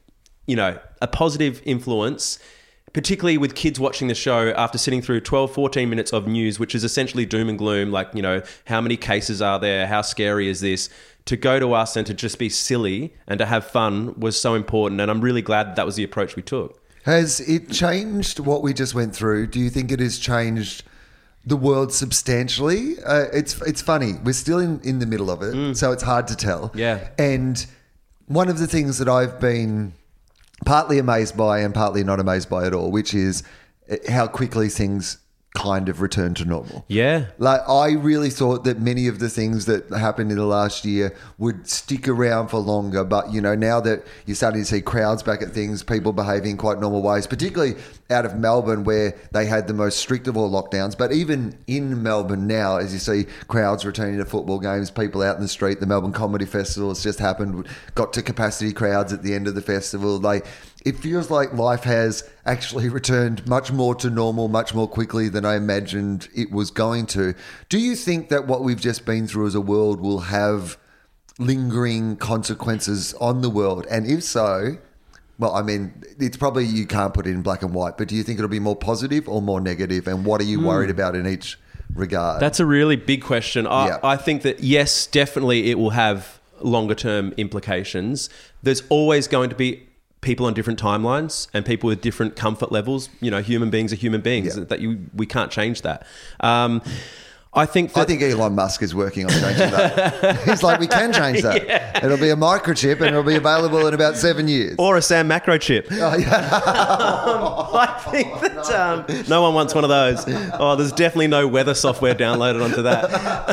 influence, particularly with kids watching the show after sitting through 12, 14 minutes of news, which is essentially doom and gloom, how many cases are there? How scary is this? To go to us and to just be silly and to have fun was so important. And I'm really glad that was the approach we took. Has it changed what we just went through? Do you think it has changed the world substantially? It's funny. We're still in the middle of it, so it's hard to tell. Yeah. And one of the things that I've been partly amazed by and partly not amazed by at all, which is how quickly things kind of return to normal. Yeah. Like, I really thought that many of the things that happened in the last year would stick around for longer. But, now that you're starting to see crowds back at things, people behaving in quite normal ways, particularly out of Melbourne where they had the most strict of all lockdowns. But even in Melbourne now, as you see crowds returning to football games, people out in the street, the Melbourne Comedy Festival has just happened, got to capacity crowds at the end of the festival. It feels like life has actually returned much more to normal, much more quickly than I imagined it was going to. Do you think that what we've just been through as a world will have lingering consequences on the world? And if so, well, I mean, it's probably you can't put it in black and white, but do you think it'll be more positive or more negative? And what are you worried about in each regard? That's a really big question. I think that, yes, definitely it will have longer term implications. There's always going to be people on different timelines and people with different comfort levels. Human beings are human beings. We can't change that. I think Elon Musk is working on changing that. He's like, we can change that. Yeah. It'll be a microchip and it'll be available in about 7 years. Or a Sam Macro chip. Oh, yeah. I think that no one wants one of those. Oh, there's definitely no weather software downloaded onto that.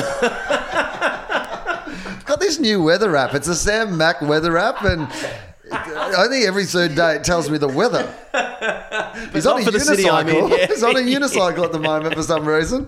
I've got this new weather app. It's a Sam Mac weather app, and I think every third day it tells me the weather. He's on a unicycle. He's on a unicycle at the moment for some reason.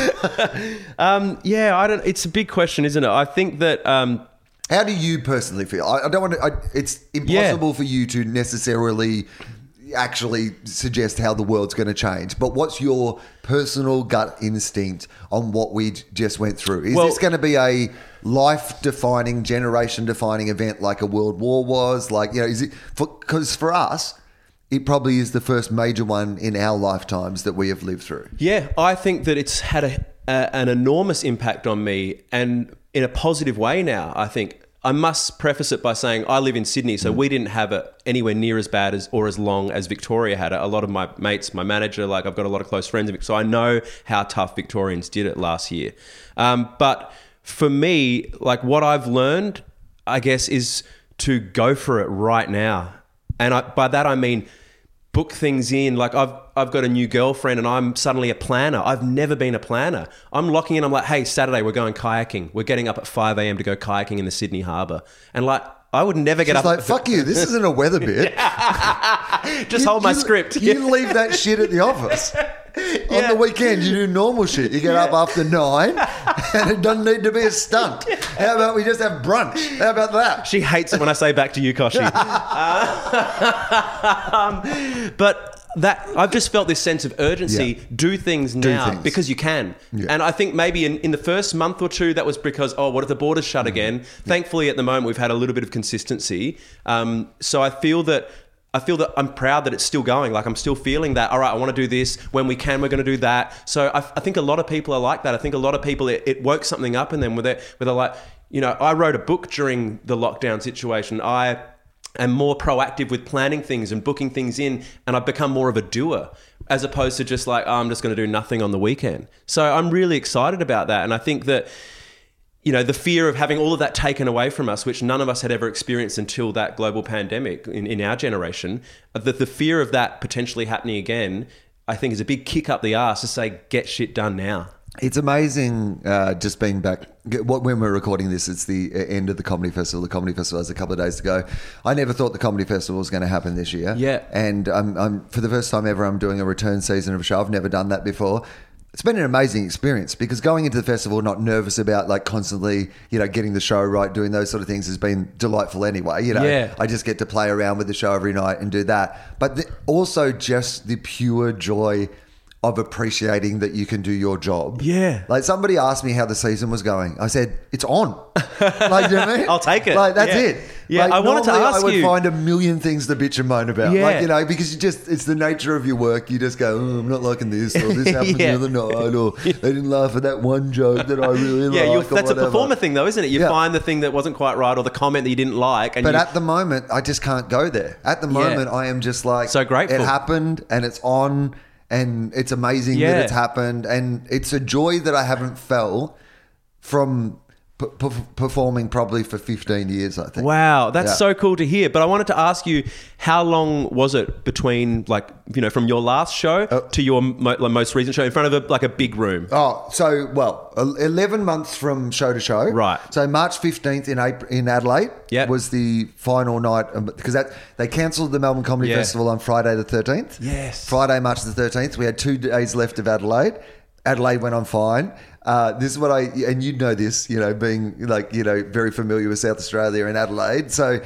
It's a big question, isn't it? I think that. How do you personally feel? I don't want to. It's impossible for you to necessarily actually suggest how the world's going to change. But what's your personal gut instinct on what we just went through? Is this going to be a life-defining, generation-defining event like a World War was? Is it? Because for us, it probably is the first major one in our lifetimes that we have lived through. Yeah, I think that it's had an enormous impact on me, and in a positive way now, I think. I must preface it by saying I live in Sydney, so we didn't have it anywhere near as bad as or as long as Victoria had it. A lot of my mates, my manager, I've got a lot of close friends, so I know how tough Victorians did it last year. But for me, what I've learned, I guess, is to go for it right now. And by that I mean book things in. I've got a new girlfriend and I'm suddenly a planner. I've never been a planner. I'm locking in. I'm like, hey, Saturday we're going kayaking. We're getting up at 5 a.m. to go kayaking in the Sydney harbour. And I would never get up. Fuck you. This isn't a weather bit. Just hold my script. You leave that shit at the office. On the weekend, you do normal shit. You get up after 9 and it doesn't need to be a stunt. How about we just have brunch? How about that? She hates it when I say back to you, Koshi. But that I've just felt this sense of urgency. Do things now because you can. And I think maybe in the first month or two, that was because, what if the borders shut again? Thankfully, at the moment, we've had a little bit of consistency. So I feel that I'm proud that it's still going. I'm still feeling that, all right, I want to do this. When we can, we're going to do that. So I think a lot of people are like that. I think a lot of people, it woke something up in them where they're like, I wrote a book during the lockdown situation. I am more proactive with planning things and booking things in, and I've become more of a doer as opposed to just I'm just going to do nothing on the weekend. So I'm really excited about that. And I think that, the fear of having all of that taken away from us, which none of us had ever experienced until that global pandemic in our generation, the fear of that potentially happening again, I think is a big kick up the arse to say, get shit done now. It's amazing just being back. When we're recording this, it's the end of the Comedy Festival. The Comedy Festival has a couple of days to go. I never thought the Comedy Festival was going to happen this year. Yeah. And I'm for the first time ever, I'm doing a return season of a show. I've never done that before. It's been an amazing experience because going into the festival not nervous about constantly, getting the show right, doing those sort of things has been delightful anyway. I just get to play around with the show every night and do that. But also just the pure joy of appreciating that you can do your job. Yeah. Somebody asked me how the season was going. I said, it's on. You know what I mean? I'll take it. That's it. Yeah, I wanted to ask you. I would find a million things to bitch and moan about. Yeah. Because it's the nature of your work. You just go, I'm not liking this, or this happened the other night, or they didn't laugh at that one joke that I really like. That's a performer thing though, isn't it? You find the thing that wasn't quite right or the comment that you didn't like. But at the moment, I just can't go there. At the moment, I am just so grateful. It happened and it's on. And it's amazing that it's happened. And it's a joy that I haven't felt from performing probably for 15 years, I think. Wow, that's Yeah. so cool to hear. But I wanted to ask you, how long was it between, like, you know, from your last show to your most recent show in front of a big room? Oh, so, 11 months from show to show. Right. So March 15th in Adelaide Yep. was the final night, because they cancelled the Melbourne Comedy Yeah. Festival on Friday the 13th. Yes. Friday, March the 13th. We had 2 days left of Adelaide. Adelaide went on fine. This is what and you know this, you know, being like, you know, very familiar with South Australia and Adelaide. So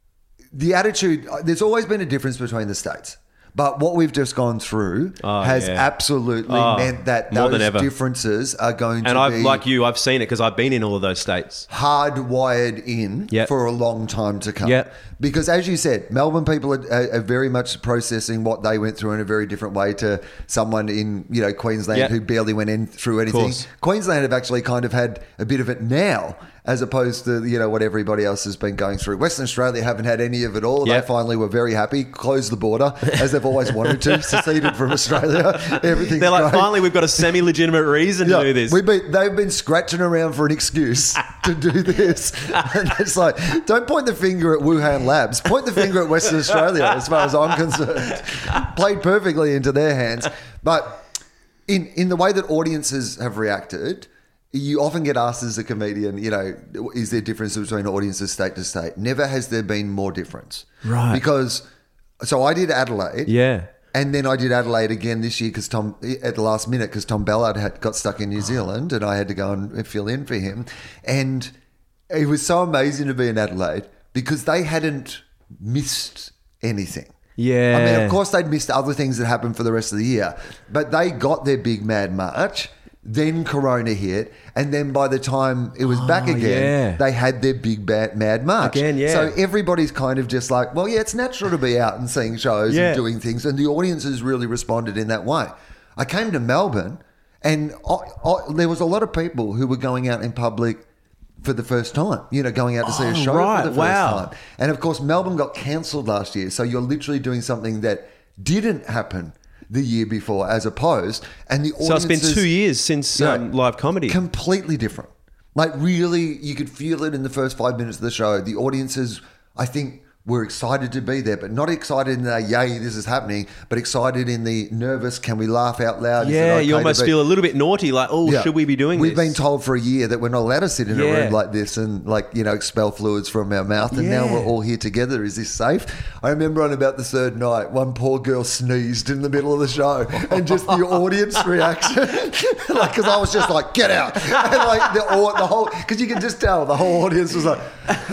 the attitude, there's always been a difference between the states. But what we've just gone through has absolutely meant that more than those ever. differences are going And to be I've seen it because I've been in all of those states. hardwired in Yep. for a long time to come. Yep. Because as you said, Melbourne people are very much processing what they went through in a very different way to someone in, you know, Queensland Yep. who barely went in through anything. course. Queensland have actually kind of had a bit of it now, as opposed to, you know, what everybody else has been going through. Western Australia haven't had any of it all. Yep. They finally were very happy, closed the border as they've always wanted to, seceded from Australia. Everything's They're like, great. finally, we've got a semi-legitimate reason to do this. They've been scratching around for an excuse to do this. And it's like, don't point the finger at Wuhan Labs. Point the finger at Western Australia, as far as I'm concerned. Played perfectly into their hands. But in the way that audiences have reacted, you often get asked as a comedian, you know, is there difference between audiences state to state? Never has there been more difference. Right. Because, so I did Adelaide. Yeah. And then I did Adelaide again this year at the last minute, because Tom Ballard got stuck in New Zealand and I had to go and fill in for him. And it was so amazing to be in Adelaide because they hadn't missed anything. Yeah. I mean, of course, they'd missed other things that happened for the rest of the year, but they got their big Mad March. Then Corona hit, and then by the time it was back again, yeah. they had their big Mad March. Again, yeah. So everybody's kind of just like, well, yeah, it's natural to be out and seeing shows Yeah. and doing things, and the audiences really responded in that way. I came to Melbourne, and there was a lot of people who were going out in public for the first time, you know, going out to see a show right. for the first Wow. time. And of course, Melbourne got cancelled last year, so you're literally doing something that didn't happen the year before, as opposed, and the So it's been 2 years since live comedy. completely different. Like, really, you could feel it in the first 5 minutes of the show. The audiences, I think, were excited to be there, but not excited in the yay, this is happening, but excited in the nervous, can we laugh out loud? Is it Yeah, okay you to almost be- feel a little bit naughty, like, oh, Yeah. should we be doing We've this? been told for a year that we're not allowed to sit in a Yeah. room like this and, like, you know, expel fluids from our mouth, and now Yeah. we're all here together. Is this safe? I remember on about the third night, one poor girl sneezed in the middle of the show, and just the audience reaction, like, because I was just like, get out, and like the whole, because you can just tell the whole audience was like,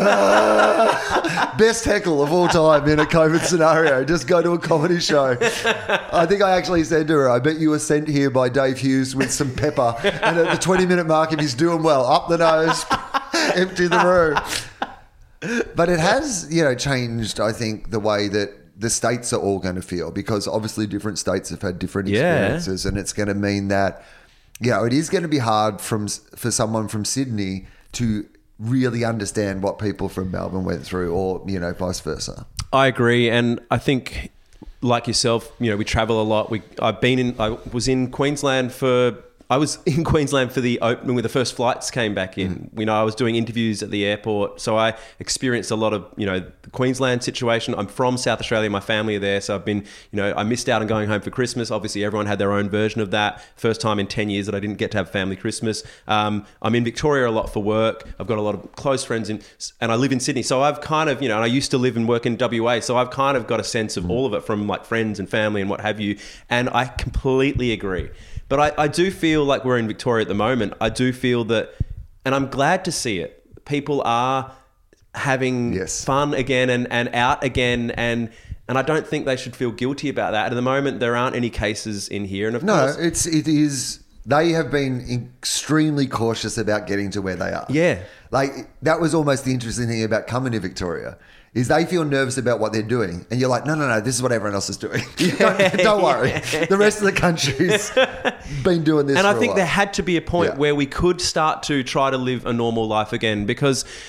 best heckle of all time in a COVID scenario. Just go to a comedy show. I think I actually said to her, I bet you were sent here by Dave Hughes with some pepper. And at the 20-minute mark, if he's doing well, up the nose, empty the room. But it has, you know, changed, I think, the way that the states are all going to feel, because obviously different states have had different experiences. And it's going to mean that, you know, it is going to be hard for someone from Sydney to really understand what people from Melbourne went through, or, you know, vice versa. I agree, and I think, like yourself, you know, we travel a lot. I was in Queensland for the opening when the first flights came back in. You know, I was doing interviews at the airport, so I experienced a lot of, you know, the Queensland situation. I'm from South Australia, my family are there, so I've been, you know, I missed out on going home for Christmas. Obviously, everyone had their own version of that. First time in 10 years that I didn't get to have family Christmas. I'm in Victoria a lot for work. I've got a lot of close friends and I live in Sydney, so I've kind of, you know, and I used to live and work in WA, so I've kind of got a sense of all of it from like friends and family and what have you, and I completely agree. But I do feel like we're in Victoria at the moment. I do feel that, and I'm glad to see it, people are having fun again and out again, and I don't think they should feel guilty about that. At the moment, there aren't any cases in here. And of course, it is. They have been extremely cautious about getting to where they are. Yeah. Like, that was almost the interesting thing about coming to Victoria, is they feel nervous about what they're doing. And you're like, no, this is what everyone else is doing. Don't worry. The rest of the country's been doing this and for I a think while. there had to be a point where we could start to try to live a normal life again, because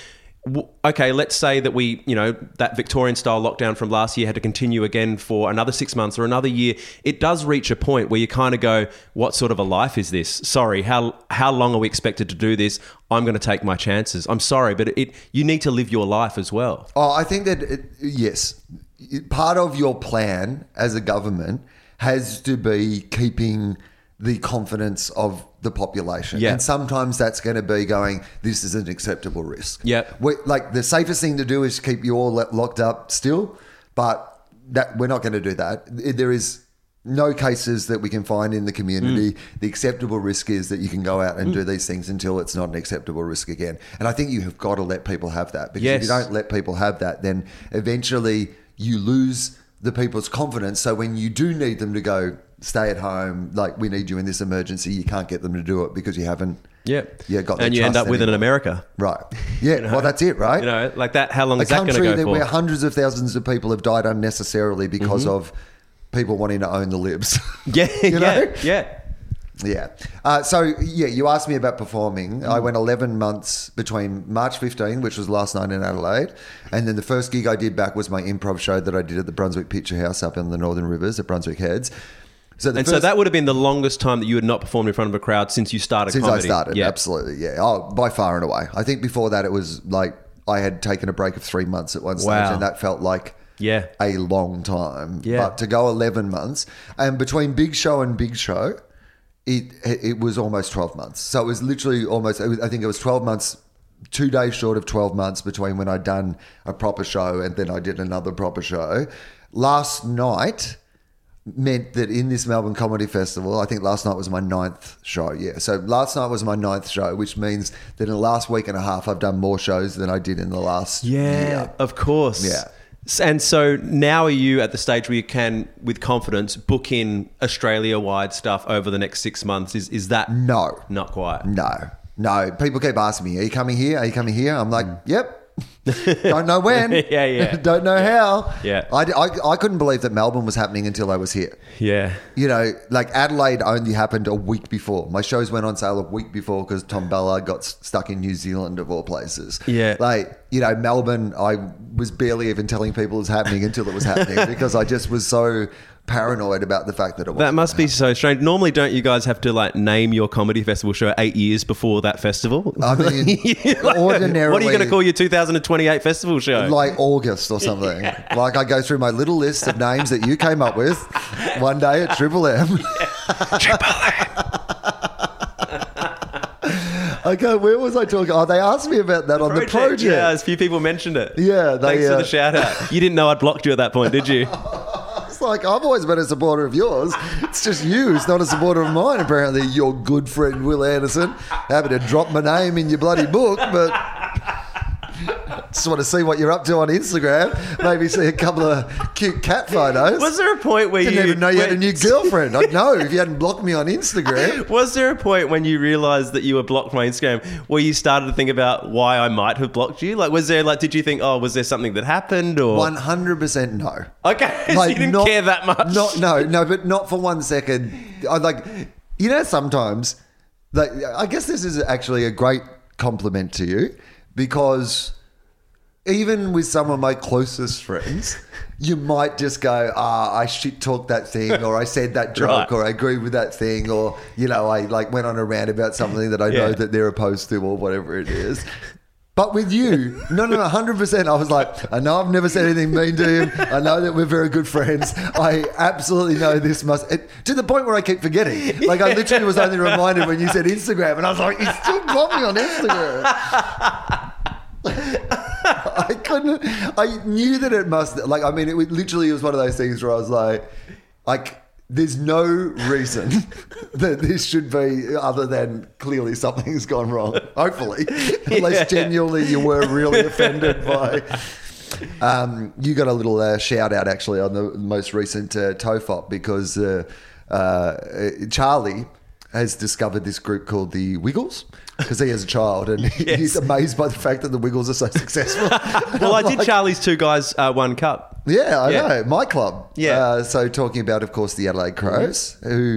Okay, let's say that that Victorian style lockdown from last year had to continue again for another 6 months or another year. It does reach a point where you kind of go, what sort of a life is this? Sorry, how long are we expected to do this? I'm going to take my chances. I'm sorry, but you need to live your life as well. Oh, I think that, yes, part of your plan as a government has to be keeping the confidence of the population. Yeah. And sometimes that's going to be going, this is an acceptable risk. Yeah. Like the safest thing to do is keep you all locked up still, but we're not going to do that. There is no cases that we can find in the community. The acceptable risk is that you can go out and do these things until it's not an acceptable risk again. And I think you have got to let people have that, because if you don't let people have that, then eventually you lose the people's confidence. So when you do need them to go, stay at home, like we need you in this emergency, you can't get them to do it because you haven't got and you end up with it in America. Right. Yeah, well, that's it, right? Like that, how long is that going to go for? A country where hundreds of thousands of people have died unnecessarily because of people wanting to own the libs. Yeah, You asked me about performing. I went 11 months between March 15, which was last night in Adelaide, and then the first gig I did back was my improv show that I did at the Brunswick Picture House up in the Northern Rivers at Brunswick Heads. So that would have been the longest time that you had not performed in front of a crowd since you started comedy. Since I started, absolutely, yeah. Oh, by far and away. I think before that it was like I had taken a break of 3 months at one stage, and that felt like a long time. Yeah. But to go 11 months, and between big show and big show, it was almost 12 months. So it was literally I think it was 12 months, 2 days short of 12 months between when I'd done a proper show and then I did another proper show. Last night meant that in this Melbourne Comedy Festival, I think last night was my 9th show. Yeah. So last night was my 9th show, which means that in the last week and a half, I've done more shows than I did in the last year. Of course. Yeah. And so now are you at the stage where you can, with confidence, book in Australia-wide stuff over the next 6 months? Is that... No. Not quite? No. People keep asking me, are you coming here? Are you coming here? I'm like, yep. Don't know when. Don't know how. Yeah. I couldn't believe that Melbourne was happening until I was here. Yeah. Like Adelaide only happened a week before. My shows went on sale a week before because Tom Ballard got stuck in New Zealand of all places. Yeah. Melbourne, I was barely even telling people it was happening until it was happening because I just was so paranoid about the fact that it wasn't. That must be so strange. Normally, don't you guys have to name your comedy festival show 8 years before that festival? I mean, ordinarily, what are you going to call your 2028 festival show? Like August or something. Yeah. Like I go through my little list of names that you came up with one day at Triple M. Triple M. Okay, where was I talking? Oh, they asked me about that on the project. Yeah, a few people mentioned it. Yeah. Thanks for the shout out. You didn't know I'd blocked you at that point, did you? It's like, I've always been a supporter of yours. It's just you who's not a supporter of mine, apparently. Your good friend, Will Anderson. Happy to drop my name in your bloody book, but... just want to see what you're up to on Instagram. Maybe see a couple of cute cat photos. Was there a point where Didn't even know you had a new girlfriend. I'd know if you hadn't blocked me on Instagram. Was there a point when you realised that you were blocked on Instagram where you started to think about why I might have blocked you? Did you think, was there something that happened? Or 100% no. Okay, so you didn't care that much. No, but not for 1 second. Sometimes, I guess this is actually a great compliment to you, because even with some of my closest friends, you might just go, I shit talked that thing, or I said that joke, right, or I agree with that thing, or, I went on a rant about something that I know that they're opposed to, or whatever it is. But with you, no, 100%. I was like, I know I've never said anything mean to him. I know that we're very good friends. I absolutely know this to the point where I keep forgetting. Like, I literally was only reminded when you said Instagram, and I was like, you still got me on Instagram. I knew that it must, it literally was one of those things where I was like, there's no reason that this should be other than clearly something's gone wrong. Hopefully, unless genuinely you were really offended by. You got a little shout out actually on the most recent TOEFOP because Charlie has discovered this group called the Wiggles. Because he has a child and he's amazed by the fact that the Wiggles are so successful. Well, I did Charlie's Two Guys, One Cup. Yeah, I know. My club. Yeah. So talking about, of course, the Adelaide Crows, who,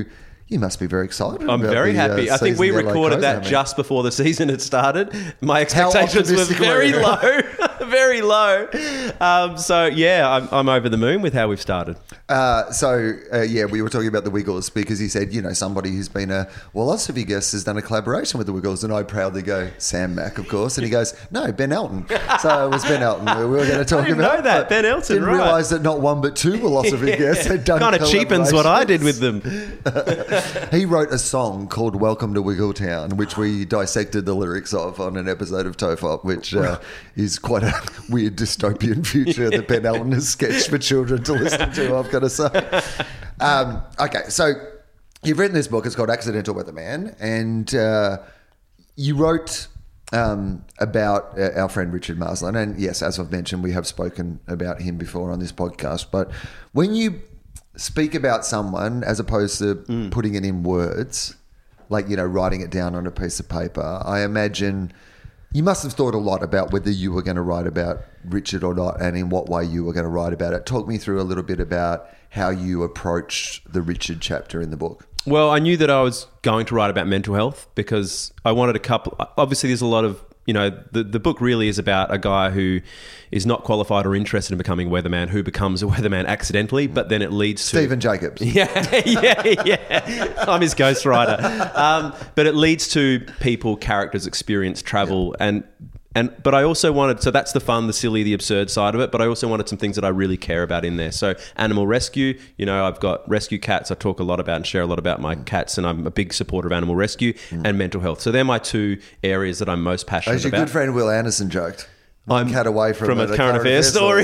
You must be very excited. I'm about very the, happy. I think season we the LA recorded Crows that having. just before the season had started. My expectations were optimistic were very you? low, very low. So yeah, I'm over the moon with how we've started. We were talking about the Wiggles because he said, somebody who's been a Philosophy guest has done a collaboration with the Wiggles, and I proudly go, Sam Mack, of course, and he goes, no, Ben Elton. So it was Ben Elton we were going to talk I didn't about. know that, but Ben Elton, didn't right. realise that not one but two Philosophy guests had done Kind of cheapens what I did with them. He wrote a song called Welcome to Wiggletown, which we dissected the lyrics of on an episode of Tofop, which is quite a weird dystopian future that Ben Elton has sketched for children to listen to, I've got to say. Okay, so you've written this book. It's called Accidental Weatherman, and you wrote about our friend Richard Marsland. And yes, as I've mentioned, we have spoken about him before on this podcast. But when you speak about someone, as opposed to putting it in words, like, writing it down on a piece of paper, I imagine you must have thought a lot about whether you were going to write about Richard or not, and in what way you were going to write about it. Talk me through a little bit about how you approached the Richard chapter in the book. Well, I knew that I was going to write about mental health because I wanted a couple. Obviously, there's a lot of, the book really is about a guy who is not qualified or interested in becoming a weatherman, who becomes a weatherman accidentally, but then it leads to Stephen Jacobs. Yeah. I'm his ghostwriter. But it leads to people, characters, experience, travel, but I also wanted, so that's the fun, the silly, the absurd side of it, but I also wanted some things that I really care about in there. So animal rescue, I've got rescue cats. I talk a lot about and share a lot about my cats, and I'm a big supporter of animal rescue and mental health. So they're my two areas that I'm most passionate As your about. good friend Will Anderson joked. I'm cut away from a current affair story.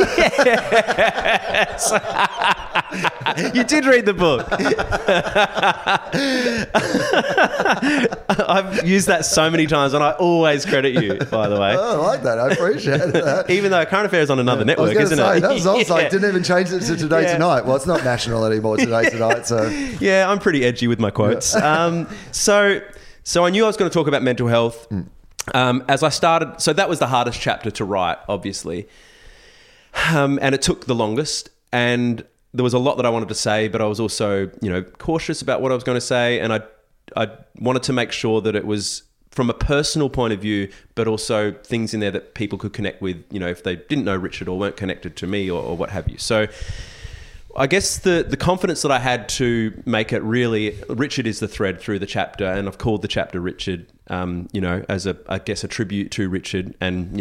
Yes. You did read the book. I've used that so many times, and I always credit you, by the way. Oh, I like that. I appreciate that. Even though current affairs on another network, isn't it? That was also, I didn't even change it to Today Tonight. Well, it's not national anymore, Today Tonight. So yeah, I'm pretty edgy with my quotes. Yeah. So I knew I was going to talk about mental health. As I started, so that was the hardest chapter to write, obviously. And it took the longest, and there was a lot that I wanted to say, but I was also, cautious about what I was going to say. And I wanted to make sure that it was from a personal point of view, but also things in there that people could connect with, if they didn't know Richard or weren't connected to me or what have you. So I guess the confidence that I had to make it really, Richard is the thread through the chapter, and I've called the chapter Richard, as a tribute to Richard and,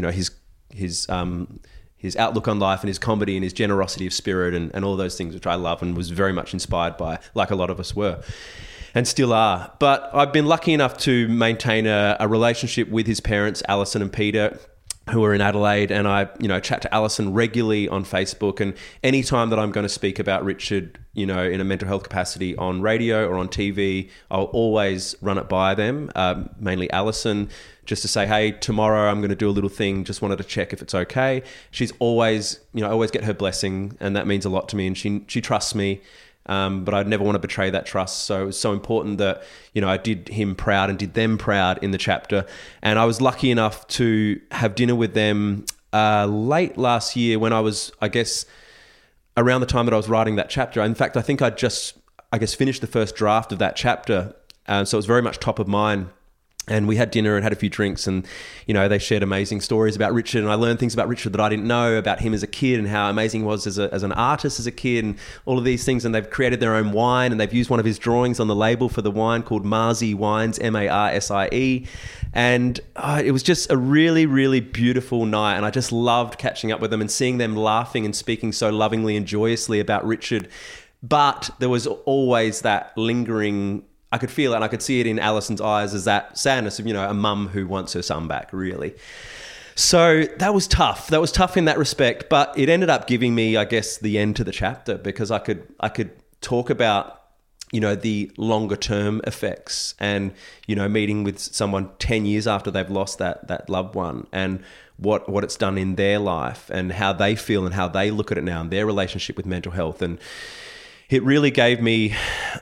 his outlook on life and his comedy and his generosity of spirit and all those things, which I love and was very much inspired by, like a lot of us were and still are. But I've been lucky enough to maintain a relationship with his parents, Alison and Peter, who are in Adelaide, and I, chat to Alison regularly on Facebook. And any time that I'm going to speak about Richard, in a mental health capacity on radio or on TV, I'll always run it by them, mainly Alison, just to say, hey, tomorrow I'm going to do a little thing. Just wanted to check if it's okay. She's always, I always get her blessing, and that means a lot to me. And she trusts me. But I'd never want to betray that trust. So it was so important that, I did him proud and did them proud in the chapter. And I was lucky enough to have dinner with them late last year when I was, I guess, around the time that I was writing that chapter. In fact, I think I'd just, finished the first draft of that chapter. So it was very much top of mind. And we had dinner and had a few drinks, and, they shared amazing stories about Richard, and I learned things about Richard that I didn't know about him as a kid and how amazing he was as an artist as a kid and all of these things. And they've created their own wine, and they've used one of his drawings on the label for the wine called Marsie Wines, Marsie. And it was just a really, really beautiful night. And I just loved catching up with them and seeing them laughing and speaking so lovingly and joyously about Richard. But there was always that lingering, I could feel it, and I could see it in Alison's eyes as that sadness of, a mum who wants her son back, really. So that was tough. That was tough in that respect, but it ended up giving me, I guess, the end to the chapter, because I could talk about, the longer term effects and, meeting with someone 10 years after they've lost that loved one, and what it's done in their life and how they feel and how they look at it now and their relationship with mental health. And it really gave me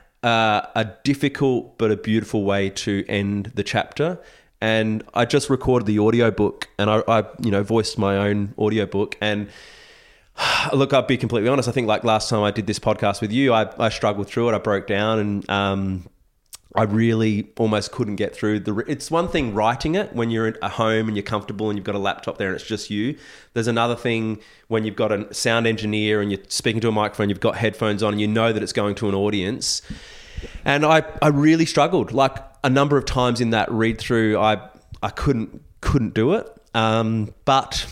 a difficult but a beautiful way to end the chapter. And I just recorded the audiobook, and I voiced my own audiobook, and Look, I'll be completely honest. I think like last time I did this podcast with you, I struggled through it. I broke down and I really almost couldn't get through. It's one thing writing it when you're at home and you're comfortable and you've got a laptop there and it's just you. There's another thing when you've got a sound engineer and you're speaking to a microphone, you've got headphones on and you know that it's going to an audience. And I really struggled. Like a number of times in that read through, I couldn't do it. But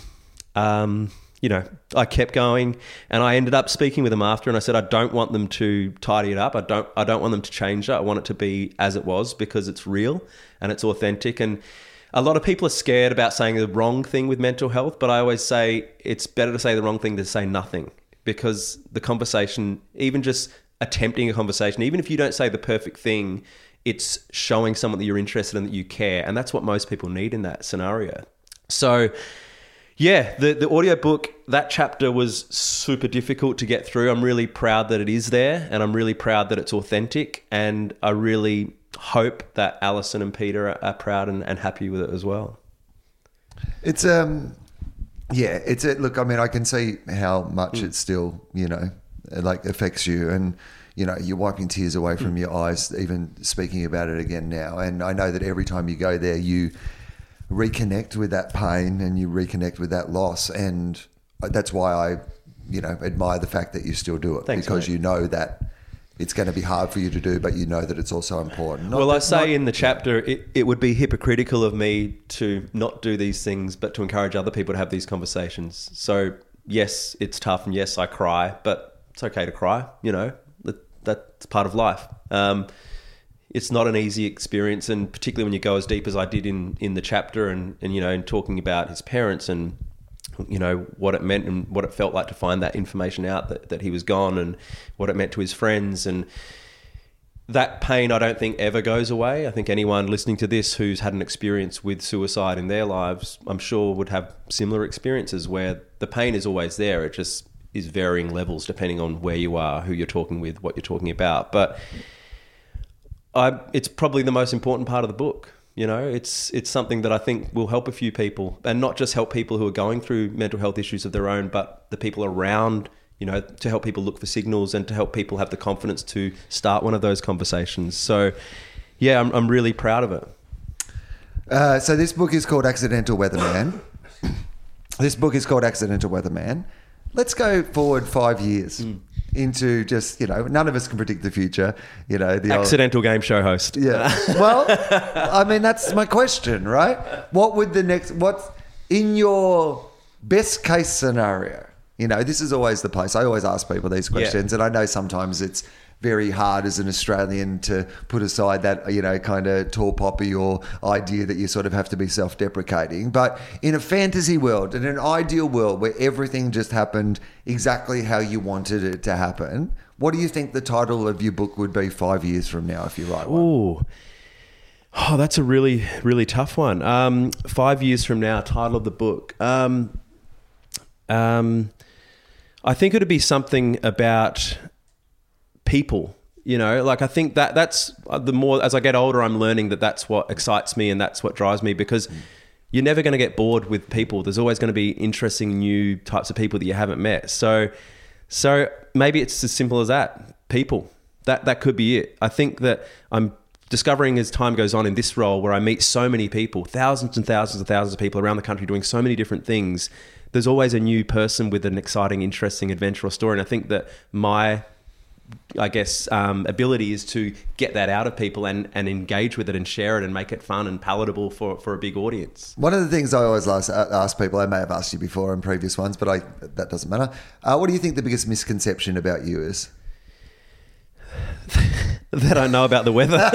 I kept going and I ended up speaking with them after and I said, I don't want them to tidy it up. I don't want them to change it. I want it to be as it was because it's real and it's authentic. And a lot of people are scared about saying the wrong thing with mental health, but I always say it's better to say the wrong thing than to say nothing, because the conversation, even just attempting a conversation, even if you don't say the perfect thing, it's showing someone that you're interested in, that you care. And that's what most people need in that scenario. So yeah, the audiobook, that chapter was super difficult to get through. I'm really proud that it is there and I'm really proud that it's authentic, and I really hope that Alison and Peter are proud and happy with it as well. It's look, I mean, I can see how much it still, like affects you, and you're wiping tears away from your eyes even speaking about it again now. And I know that every time you go there, you reconnect with that pain and you reconnect with that loss, and that's why I admire the fact that you still do it. Thanks, because mate. You know that it's going to be hard for you to do, but you know that it's also important. I say in the chapter it would be hypocritical of me to not do these things, but to encourage other people to have these conversations. So yes, it's tough, and yes, I cry, but it's okay to cry. That's part of life. It's not an easy experience, and particularly when you go as deep as I did in the chapter and talking about his parents and what it meant and what it felt like to find that information out that he was gone, and what it meant to his friends. And that pain, I don't think ever goes away. I think anyone listening to this who's had an experience with suicide in their lives, I'm sure would have similar experiences where the pain is always there. It just is varying levels depending on where you are, who you're talking with, what you're talking about. But it's probably the most important part of the book. It's something that I think will help a few people, and not just help people who are going through mental health issues of their own, but the people around, to help people look for signals and to help people have the confidence to start one of those conversations. So yeah, I'm really proud of it. So this book is called Accidental Weatherman. Let's go forward 5 years. Into just, none of us can predict the future, the accidental game show host. Yeah. Well, I mean, that's my question, right? What's in your best case scenario? This is always the place. I always ask people these questions, and I know sometimes it's very hard as an Australian to put aside that, kind of tall poppy or idea that you sort of have to be self-deprecating. But in a fantasy world, in an ideal world where everything just happened exactly how you wanted it to happen, what do you think the title of your book would be 5 years from now if you write one? Ooh. Oh, that's a really, really tough one. 5 years from now, title of the book. I think it'd be something about people, I think that's the more, as I get older, I'm learning that's what excites me and that's what drives me, because you're never going to get bored with people. There's always going to be interesting new types of people that you haven't met. So maybe it's as simple as that. People. That could be it. I think that I'm discovering as time goes on in this role where I meet so many people, thousands and thousands and thousands of people around the country doing so many different things. There's always a new person with an exciting, interesting adventure or story. And I think that my ability is to get that out of people and engage with it and share it and make it fun and palatable for a big audience. One of the things I always ask people, I may have asked you before in previous ones, but that doesn't matter. What do you think the biggest misconception about you is? That I know about the weather.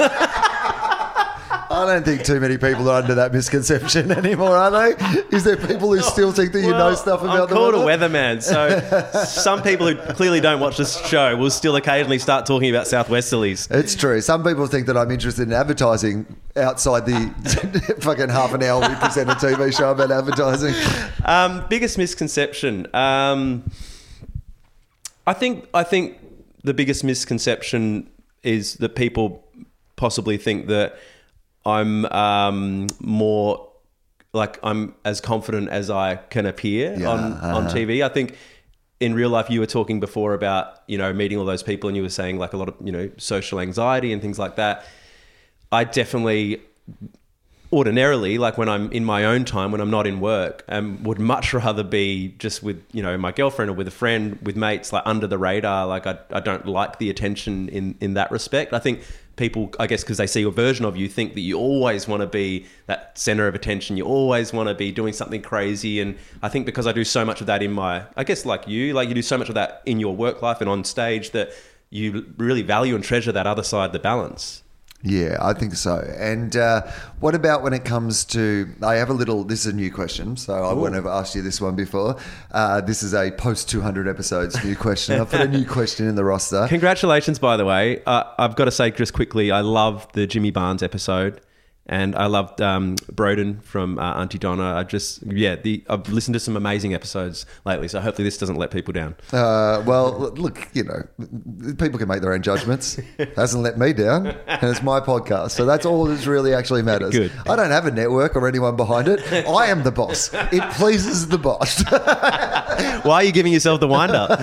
I don't think too many people are under that misconception anymore, are they? Is there people who still think that you know stuff about the weather? I'm called a weatherman, so some people who clearly don't watch this show will still occasionally start talking about southwesterlies. It's true. Some people think that I'm interested in advertising outside the fucking half an hour we present a TV show about advertising. Biggest misconception. I think the biggest misconception is that people possibly think that I'm more like I'm as confident as I can appear on TV. I think in real life, you were talking before about, meeting all those people, and you were saying like a lot of, social anxiety and things like that. I definitely ordinarily, like when I'm in my own time, when I'm not in work, would much rather be just with, my girlfriend or with a friend, with mates, like under the radar. Like I don't like the attention in that respect. I think people, I guess, because they see a version of you, think that you always want to be that center of attention. You always want to be doing something crazy. And I think because I do so much of that in my, I guess like you do so much of that in your work life and on stage, that you really value and treasure that other side, the balance. Yeah, I think so. And what about when it comes to, this is a new question, so I won't have asked you this one before. This is a post 200 episodes new question. I've put a new question in the roster. Congratulations, by the way. I've got to say just quickly, I love the Jimmy Barnes episode. And I loved Broden from Auntie Donna. I've listened to some amazing episodes lately, so hopefully this doesn't let people down. Well, look, people can make their own judgments. It hasn't let me down, and it's my podcast, so that's all that really actually matters. Good. I don't have a network or anyone behind it. I am the boss. It pleases the boss. Why are you giving yourself the wind-up?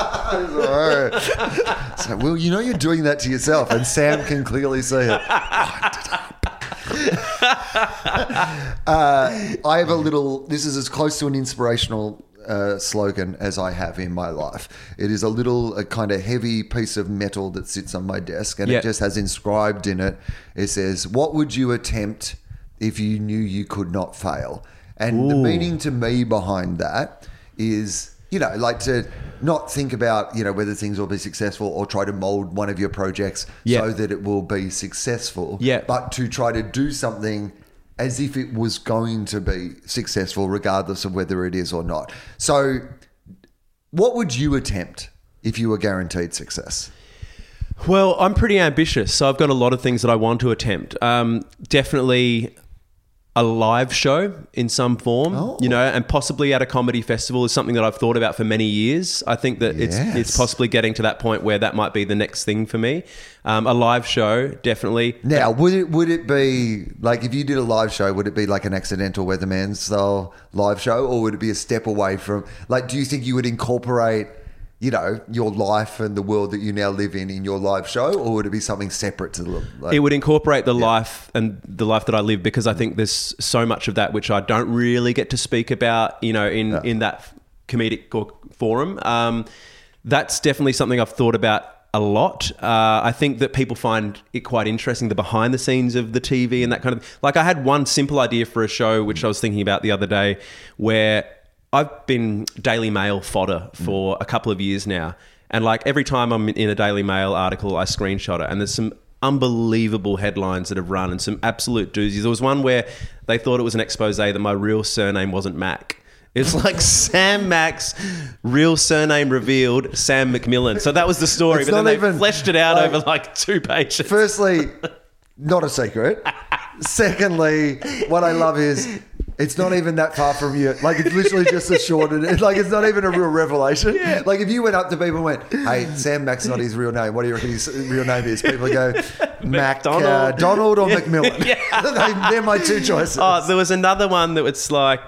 So, well, you're doing that to yourself, and Sam can clearly see it. I have this is as close to an inspirational slogan as I have in my life. It is a kind of heavy piece of metal that sits on my desk, and it just has inscribed in it, it says, "What would you attempt if you knew you could not fail?" And the meaning to me behind that is, like to not think about, whether things will be successful or try to mold one of your projects so that it will be successful, but to try to do something as if it was going to be successful regardless of whether it is or not. So what would you attempt if you were guaranteed success? Well, I'm pretty ambitious, so I've got a lot of things that I want to attempt. Definitely a live show in some form, and possibly at a comedy festival is something that I've thought about for many years. I think that it's possibly getting to that point where that might be the next thing for me. A live show, definitely. Now, would it be like, if you did a live show, would it be like an Accidental Weatherman style live show, or would it be a step away from, like, do you think you would incorporate, your life and the world that you now live in your live show, or would it be something separate to the... It would incorporate the life and the life that I live, because I think there's so much of that which I don't really get to speak about, in that comedic forum. That's definitely something I've thought about a lot. I think that people find it quite interesting, the behind the scenes of the TV and that kind of... Like, I had one simple idea for a show, which I was thinking about the other day, where I've been Daily Mail fodder for a couple of years now. And like every time I'm in a Daily Mail article, I screenshot it. And there's some unbelievable headlines that have run and some absolute doozies. There was one where they thought it was an expose that my real surname wasn't Mac. It's like Sam Mack's real surname revealed, Sam McMillan. So that was the story. But then they fleshed it out over like 2 pages. Firstly, not a secret. Secondly, what I love is... it's not even that far from you. Like, it's literally just a short... Like, it's not even a real revelation. Yeah. Like, if you went up to people and went, "Hey, Sam Mack's not his real name. What do you reckon his real name is?" People go, "Mac, Donald or McMillan." They're my two choices. Oh, there was another one that was like...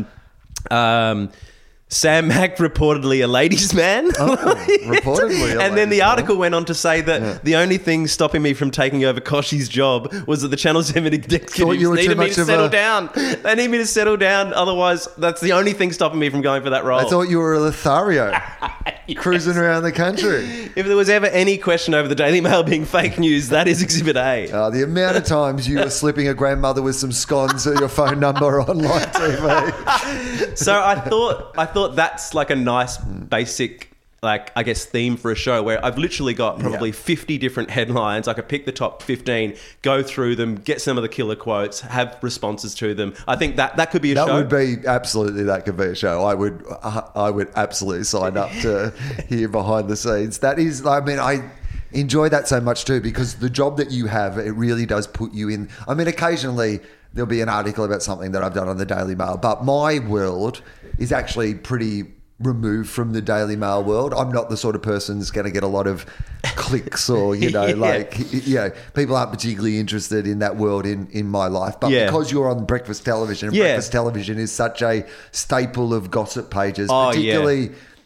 Sam Mack reportedly a ladies' man. Reportedly. And then the article went on to say that the only thing stopping me from taking over Koshy's job was that the Channel 7 executives needed me to settle down. They need me to settle down. Otherwise, that's the only thing stopping me from going for that role. I thought you were a Lothario. Yes. Cruising around the country. If there was ever any question over the Daily Mail being fake news, that is Exhibit A. The amount of times you were slipping a grandmother with some scones at your phone number on live TV. So I thought that's like a nice basic, like, I guess, theme for a show where I've literally got probably 50 different headlines. I could pick the top 15, go through them, get some of the killer quotes, have responses to them. I think that could be a show. That could be a show. I would absolutely sign up to hear behind the scenes. That is, I mean, I enjoy that so much too, because the job that you have, it really does put you in. I mean, occasionally there'll be an article about something that I've done on the Daily Mail, but my world is actually pretty removed from the Daily Mail world. I'm not the sort of person that's going to get a lot of clicks or, people aren't particularly interested in that world in my life. But because you're on breakfast television, and breakfast television is such a staple of gossip pages, particularly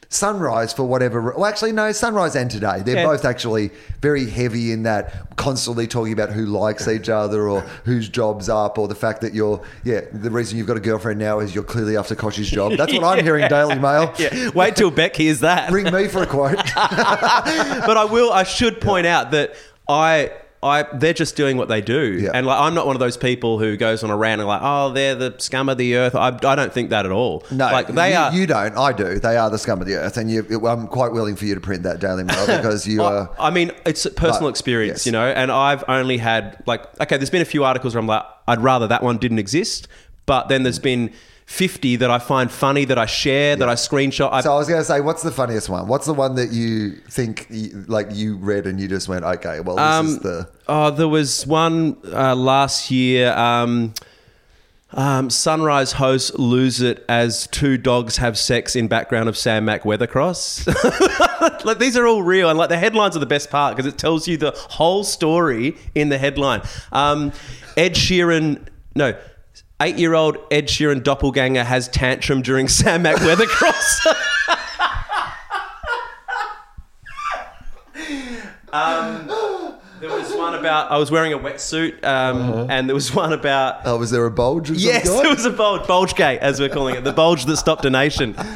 Sunrise, for whatever... Well, actually, no, Sunrise and Today. They're both actually very heavy in that, constantly talking about who likes each other or whose job's up, or the fact that the reason you've got a girlfriend now is you're clearly after Koshi's job. That's what I'm hearing Daily Mail. Yeah. Wait till Beck hears that. Ring me for a quote. But I should point out that they're just doing what they do. Yeah. And like, I'm not one of those people who goes on a rant and like, oh, they're the scum of the earth. I don't think that at all. No, like they are. You don't. I do. They are the scum of the earth. And I'm quite willing for you to print that Daily Mail because you are... I mean, it's a personal experience, yes. and I've only had there's been a few articles where I'm like, I'd rather that one didn't exist. But then there's been 50 that I find funny, that I share, that I screenshot. So I was going to say, what's the funniest one? What's the one that you think, you read and you just went, okay, well, this is the... Oh, there was one last year. Sunrise hosts lose it as two dogs have sex in background of Sam Mac Weathercross. Like, these are all real, and like the headlines are the best part because it tells you the whole story in the headline. 8-year-old Ed Sheeran doppelganger has tantrum during Sam Mac Weathercross. There was one about, I was wearing a wetsuit, and there was one about... Oh, was there a bulge? Yes, there was a bulge-gate, as we're calling it, the bulge that stopped a nation. And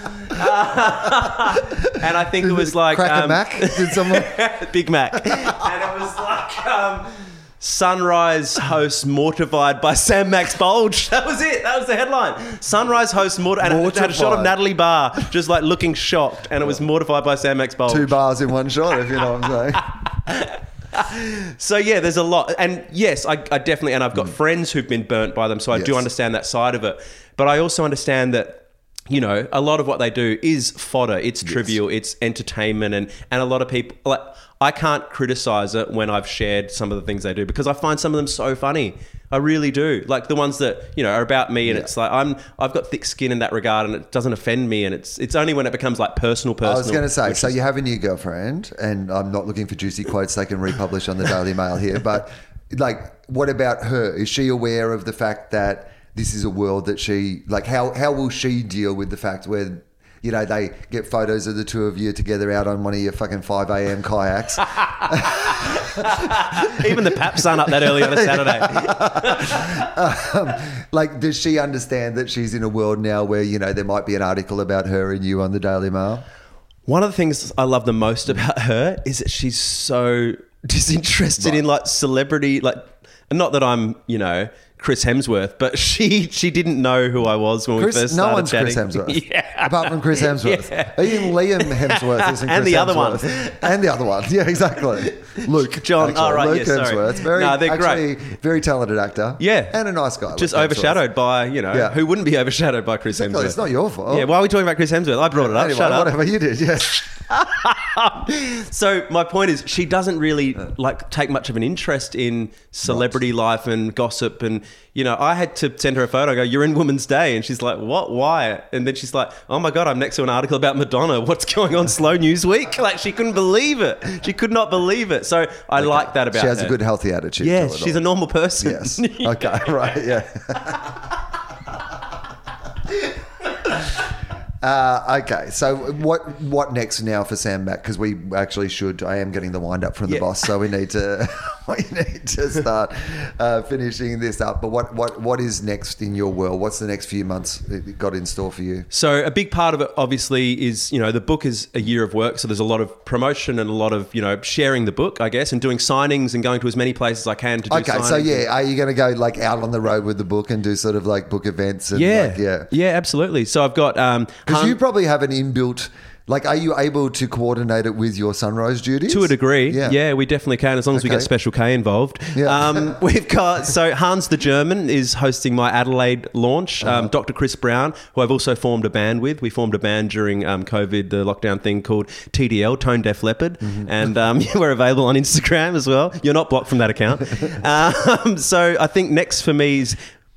I think it was like... Cracker Mac? Did someone... Big Mac. And it was like... Sunrise host mortified by Sam Mac's bulge. That was it. That was the headline. Sunrise host mortified. And it had a shot of Natalie Barr just like looking shocked, and it was mortified by Sam Mac's bulge. 2 bars in one shot, if you know what I'm saying. So yeah, there's a lot. And yes, I definitely, and I've got friends who've been burnt by them, so I do understand that side of it. But I also understand that, a lot of what they do is fodder. It's trivial. It's entertainment. And a lot of people... like, I can't criticize it when I've shared some of the things they do because I find some of them so funny. I really do. Like the ones that, are about me, and it's like I've got thick skin in that regard, and it doesn't offend me, and it's only when it becomes like personal. I was going to say, so you have a new girlfriend, and I'm not looking for juicy quotes they can republish on the Daily Mail here, but like, what about her? Is she aware of the fact that this is a world that she, like, how will she deal with the fact where, they get photos of the two of you together out on one of your fucking 5 a.m. kayaks. Even the Paps aren't up that early on a Saturday. Does she understand that she's in a world now where, there might be an article about her and you on the Daily Mail? One of the things I love the most about her is that she's so disinterested in like celebrity, like, not that I'm, Chris Hemsworth, but she didn't know who I was when we first started no one's chatting. Chris Hemsworth. Yeah. Apart from Chris Hemsworth. Yeah. Even Liam Hemsworth isn't And Chris the other Hemsworth. one. And the other one. Yeah, exactly. Luke. John. Actually. Oh, right. Luke Yeah, Hemsworth. sorry. They're great. Very talented actor. Yeah. And a nice guy. Just Luke overshadowed Hemsworth. by, who wouldn't be overshadowed by Chris Hemsworth? It's not your fault. Yeah, why are we talking about Chris Hemsworth? I brought it up. Anyway, Shut up. whatever you did, yes. So my point is, she doesn't really take much of an interest in celebrity life and gossip, and I had to send her a photo. I go, "You're in Women's Day," and she's like, "What? Why?" And then she's like, "Oh my god, I'm next to an article about Madonna. What's going on? Slow News Week?" Like, she couldn't believe it. She could not believe it. So I like that about her. She has a good, healthy attitude. Yeah, to it she's all. a normal person. Yes. Okay. Right. Yeah. Okay, so what next now for Sam Mac? Because we actually should. I am getting the wind up from the boss, so we need to start finishing this up. But what is next in your world? What's the next few months got in store for you? So a big part of it, obviously, is the book is a year of work. So there's a lot of promotion and a lot of sharing the book, I guess, and doing signings and going to as many places as I can to do. Okay, signings. so are you going to go like out on the road with the book and do sort of like book events? And yeah, absolutely. So I've got. Because you probably have an inbuilt, like, are you able to coordinate it with your Sunrise duties? To a degree, yeah, we definitely can, as long as we get Special K involved. Yeah. We've got, so Hans the German is hosting my Adelaide launch. Dr. Chris Brown, who I've also formed a band with. We formed a band during COVID, the lockdown thing, called TDL, Tone Deaf Leopard. Mm-hmm. And we're available on Instagram as well. You're not blocked from that account. So I think next for me is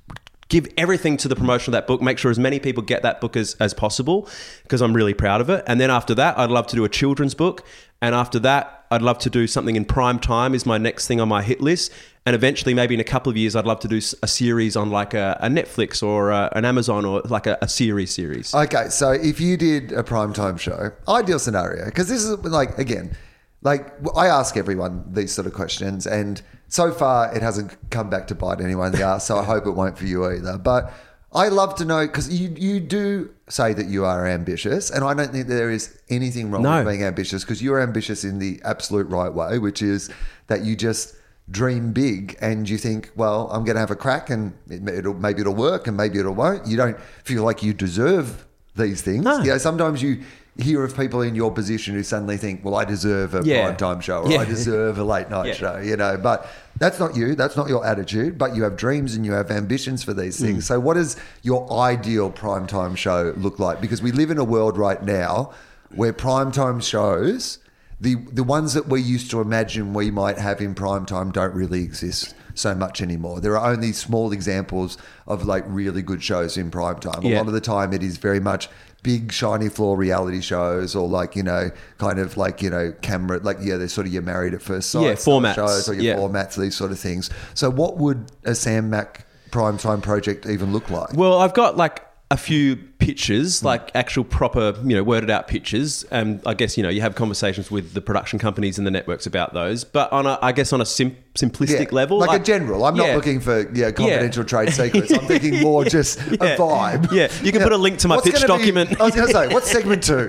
give everything to the promotion of that book, make sure as many people get that book as possible, because I'm really proud of it. And then after that, I'd love to do a children's book. And after that, I'd love to do something in prime time is my next thing on my hit list. And eventually, maybe in a couple of years, I'd love to do a series on like a Netflix or an Amazon or like a series. Okay, so if you did a primetime show, ideal scenario, because this is like, again, like I ask everyone these sort of questions, and so far it hasn't come back to bite anyone in the ass, so I hope it won't for you either. But I love to know, because you do say that you are ambitious, and I don't think there is anything wrong with being ambitious, because you're ambitious in the absolute right way, which is that you just dream big and you think, well, I'm going to have a crack and maybe it'll work and maybe it won't. You don't feel like you deserve these things. No. You know, sometimes you hear of people in your position who suddenly think, well, I deserve a primetime show, or I deserve a late night show, you know, but that's not you. That's not your attitude, but you have dreams and you have ambitions for these things. So what does your ideal primetime show look like? Because we live in a world right now where primetime shows, the ones that we used to imagine we might have in primetime don't really exist so much anymore. There are only small examples of like really good shows in primetime. A lot of the time it is very much big shiny floor reality shows, or like, you know, kind of like, you know, camera, like, they're sort of your Married at First Sight formats shows, or your formats, these sort of things. So what would a Sam Mac primetime project even look like? Well, I've got like a few pitches, like actual proper, you know, worded out pitches. And I guess, you know, you have conversations with the production companies and the networks about those. But on a simplistic level. Like a general. I'm not looking for confidential trade secrets. I'm thinking more just a vibe. Yeah, you can put a link to my pitch document. I was going to say, what's segment 2?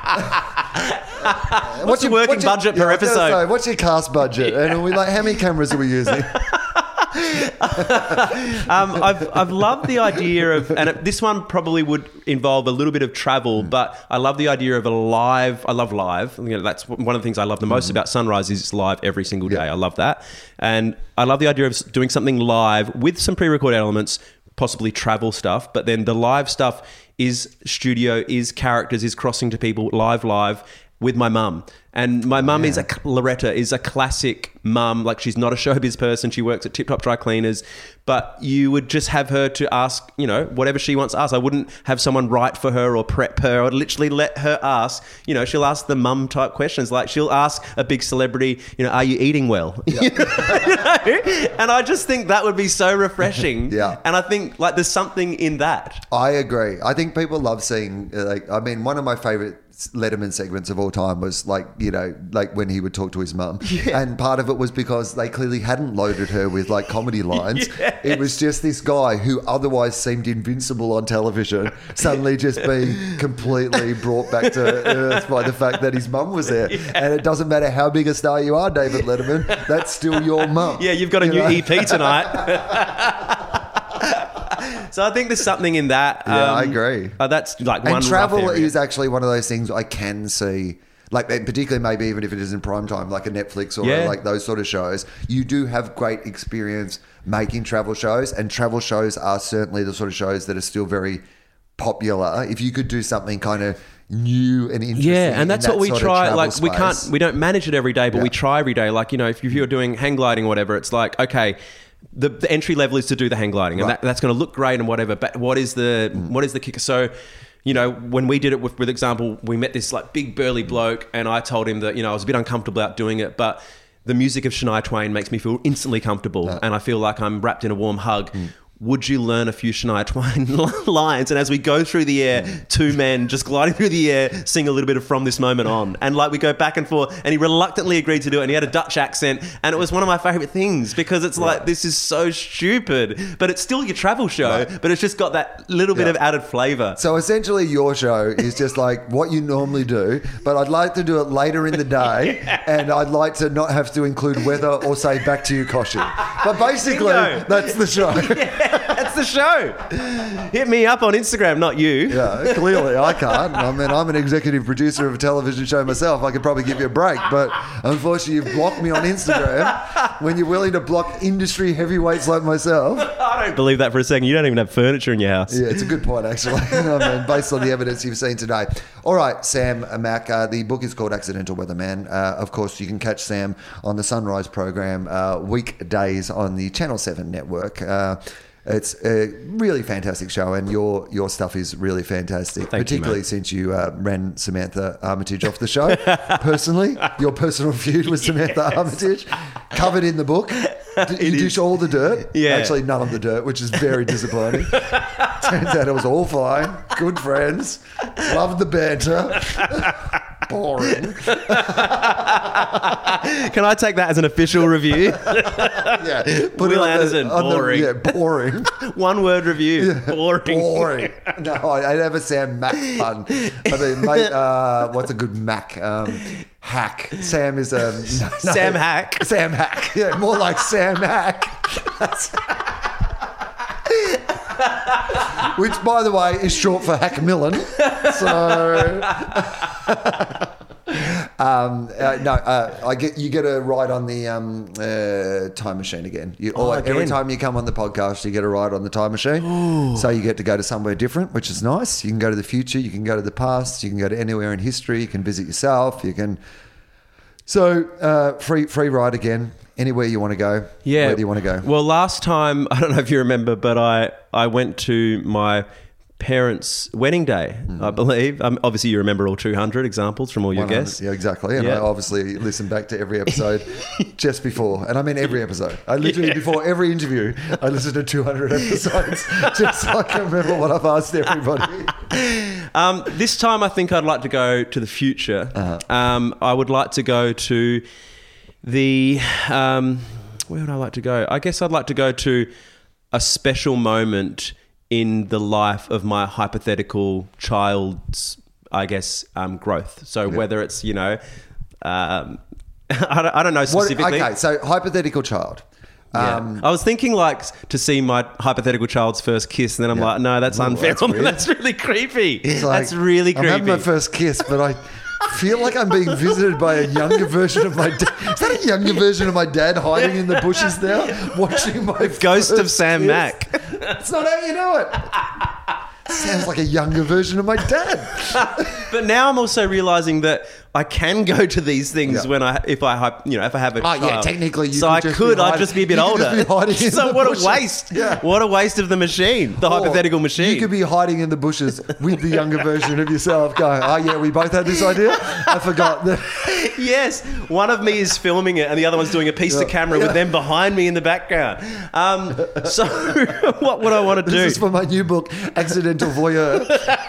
What's your working budget per episode? What's your cast budget? And are we like, how many cameras are we using? I've loved the idea of, and this one probably would involve a little bit of travel, but I love the idea of a live. I love live. You know, that's one of the things I love the most about Sunrise is it's live every single day. I love that, and I love the idea of doing something live with some pre-recorded elements, possibly travel stuff, but then the live stuff is studio, is characters, is crossing to people live with my mum. And my mum Loretta is a classic mum. Like, she's not a showbiz person. She works at Tip Top Dry Cleaners, but you would just have her to ask, you know, whatever she wants to ask. I wouldn't have someone write for her or prep her. I'd literally let her ask, you know, she'll ask the mum type questions. Like, she'll ask a big celebrity, you know, are you eating well? Yeah. You know? And I just think that would be so refreshing. Yeah. And I think like there's something in that. I agree. I think people love seeing, one of my favorite Letterman segments of all time was like, you know, like when he would talk to his mum. And part of it was because they clearly hadn't loaded her with like comedy lines. It was just this guy who otherwise seemed invincible on television suddenly just being completely brought back to earth by the fact that his mum was there. And it doesn't matter how big a star you are, David Letterman, that's still your mum. Yeah, you've got a new EP tonight. So I think there's something in that. Yeah, I agree. That's like one. And travel rough area. is actually one of those things I can see. Like, particularly maybe even if it is in prime time, like a Netflix or like those sort of shows, you do have great experience making travel shows, and travel shows are certainly the sort of shows that are still very popular. If you could do something kind of new and interesting, and that's what we try. Like, space. we don't manage it every day, but we try every day. Like, you know, if you're doing hang gliding or whatever, it's like, okay, the entry level is to do the hang gliding, and that's going to look great and whatever. But what is the kicker? So, you know, when we did it with example, we met this like big burly bloke, and I told him that, you know, I was a bit uncomfortable about doing it, but the music of Shania Twain makes me feel instantly comfortable, and I feel like I'm wrapped in a warm hug. Would you learn a few Shania Twain lines? And as we go through the air, two men just gliding through the air, sing a little bit of From This Moment On. And like we go back and forth, and he reluctantly agreed to do it, and he had a Dutch accent, and it was one of my favourite things, because it's like, this is so stupid, but it's still your travel show, but it's just got that little bit of added flavour. So essentially your show is just like what you normally do, but I'd like to do it later in the day, and I'd like to not have to include weather or say back to you, Koshi. But basically, that's the show. That's the show. Hit me up on Instagram, not you. Yeah, clearly I can't. I mean, I'm an executive producer of a television show myself. I could probably give you a break, but unfortunately you've blocked me on Instagram when you're willing to block industry heavyweights like myself. I don't believe that for a second. You don't even have furniture in your house. Yeah, it's a good point, actually. I mean, based on the evidence you've seen today. All right, Sam Mac, the book is called Accidental Weatherman. Of course, you can catch Sam on the Sunrise program weekdays on the Channel 7 network. It's a really fantastic show, and your stuff is really fantastic, Thank you, particularly mate. since you ran Samantha Armitage off the show. Personally, your personal feud with Samantha Armitage, covered in the book. You dish all the dirt. Yeah. Actually, none of the dirt, which is very disappointing. Turns out it was all fine. Good friends. Loved the banter. Boring. Can I take that as an official review? Yeah. Put Will it on Anderson, boring. yeah, boring. One word review. Boring. Boring. No, I'd have a Sam Mac pun. I mean, mate, what's a good Mac? Hack. Sam is a... no. Sam Hack. Sam Hack. Yeah, more like Sam Hack. Which, by the way, is short for Hackmillan. So... you get a ride on the time machine again. Every time you come on the podcast, you get a ride on the time machine. Ooh. So you get to go to somewhere different, which is nice. You can go to the future, you can go to the past, you can go to anywhere in history, you can visit yourself, you can... So free ride again. Anywhere you want to go. Yeah. Where do you want to go? Well, last time, I don't know if you remember, but I went to my parents' wedding day, I believe. Obviously, you remember all 200 examples from all your 100, guests. Yeah, exactly. And Yeah. I obviously listened back to every episode just before. And I mean every episode. I literally, before every interview, I listened to 200 episodes just so I can remember what I've asked everybody. This time, I think I'd like to go to the future. I would like to go to the... where would I like to go? I guess I'd like to go to a special moment in the life of my hypothetical child's, I guess, growth. So whether it's, I don't know specifically. Okay, so hypothetical child. I was thinking like to see my hypothetical child's first kiss, and then I'm like, no, that's unfair. that's weird. That's really creepy. It's like, That's really creepy. I'm having my first kiss, but I feel like I'm being visited by a younger version of my dad. Is that a younger version of my dad hiding in the bushes now, watching my Ghost of first Sam kiss? Mack. That's not how you know it. Sounds like a younger version of my dad. But now I'm also realizing that I can go to these things Yeah. when if I have a child. yeah, technically you So could I just could. be I'd hiding- just be a bit you could older. just be hiding in So the what bushes. a waste! Yeah. What a waste of the machine, the hypothetical Or machine. You could be hiding in the bushes with the younger version of yourself going, oh yeah, we both had this idea. I forgot that. Yes, one of me is filming it, and the other one's doing a piece to camera with them behind me in the background. So what would I want to do? This is for my new book, Accidental Voyeur.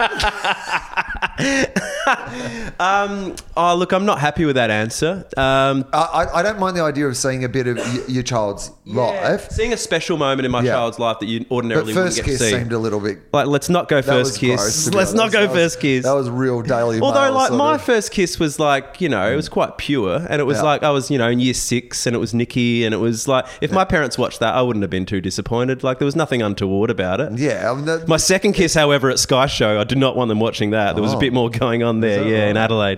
Oh, look, I'm not happy with that answer. I don't mind the idea of seeing a bit of your child's life. Seeing a special moment in my Yeah. child's life that you But ordinarily wouldn't first get to kiss see. seemed a little bit... Like, let's not go that was first kiss. gross, to be Let's not honest. go That first was- kiss. That was real Daily Mail. Although, like, sort my of- first kiss was like, it was quite pure, and it was Yeah. like I was, in year 6, and it was Nikki, and it was like, if my parents watched that, I wouldn't have been too disappointed. Like, there was nothing untoward about it. Yeah. I mean, My second kiss, however, at Sky Show, I did not want them watching that. There was a bit more going on there, in Adelaide.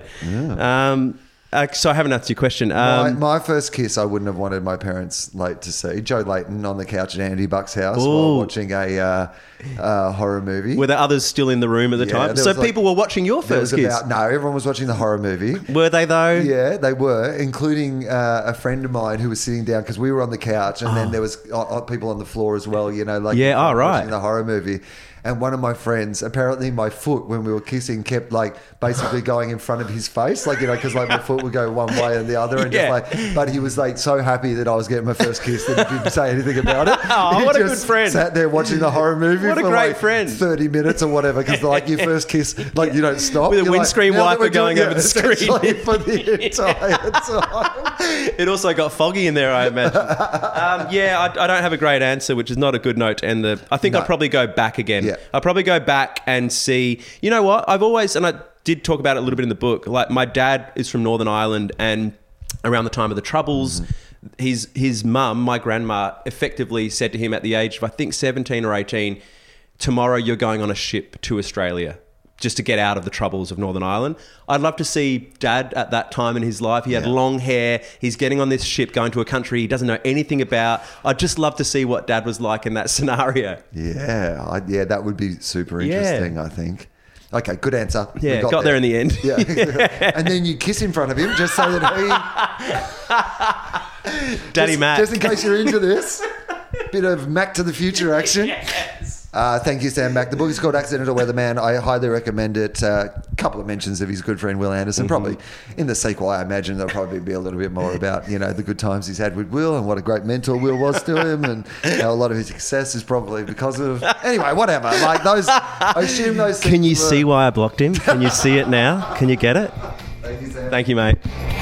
So I haven't answered your question. my first kiss, I wouldn't have wanted my parents to see. Joe Layton on the couch at Andy Buck's house while watching a horror movie. Were there others still in the room at the time? there So was, like- people were watching your There was first kiss. no, everyone was watching the horror movie. Were they though? Yeah, they were, including a friend of mine who was sitting down because we were on the couch, and then there was people on the floor as well. Yeah, right. watching the horror movie. And one of my friends, apparently my foot when we were kissing kept basically going in front of his face, because my foot would go one way and the other, and Yeah. but he was so happy that I was getting my first kiss that he didn't say anything about it. Oh, He what a good just friend. Sat there watching the horror movie What a for great friend. 30 minutes or whatever, because your first kiss, you don't stop. With a You're windscreen now that wiper we're going doing- over the screen. essentially for the entire time. It also got foggy in there, I imagine. I don't have a great answer, which is not a good note to end I think I'd probably go back again. Yeah. I'll probably go back and see. You know what? I've always, and I did talk about it a little bit in the book, my dad is from Northern Ireland, and around the time of the Troubles, his mum, my grandma, effectively said to him at the age of, I think, 17 or 18, tomorrow you're going on a ship to Australia just to get out of the troubles of Northern Ireland. I'd love to see Dad at that time in his life. He had long hair. He's getting on this ship going to a country he doesn't know anything about. I'd just love to see what Dad was like in that scenario. Yeah, that would be super interesting, I think. Okay, good answer. We Yeah, got there in the end. Yeah. And then you kiss in front of him just so that Daddy Matt. just in case you're into this. Bit of Mac to the Future action. Thank you, Sam Mac. The book is called Accidental Weatherman. I highly recommend it. A couple of mentions of his good friend Will Anderson. Probably in the sequel, I imagine there'll probably be a little bit more about, the good times he's had with Will and what a great mentor Will was to him, and how a lot of his success is probably because of... Anyway, whatever. Like those, I assume those things Can you see why I blocked him? Can you see it now? Can you get it? Thank you, Sam. Thank you, mate.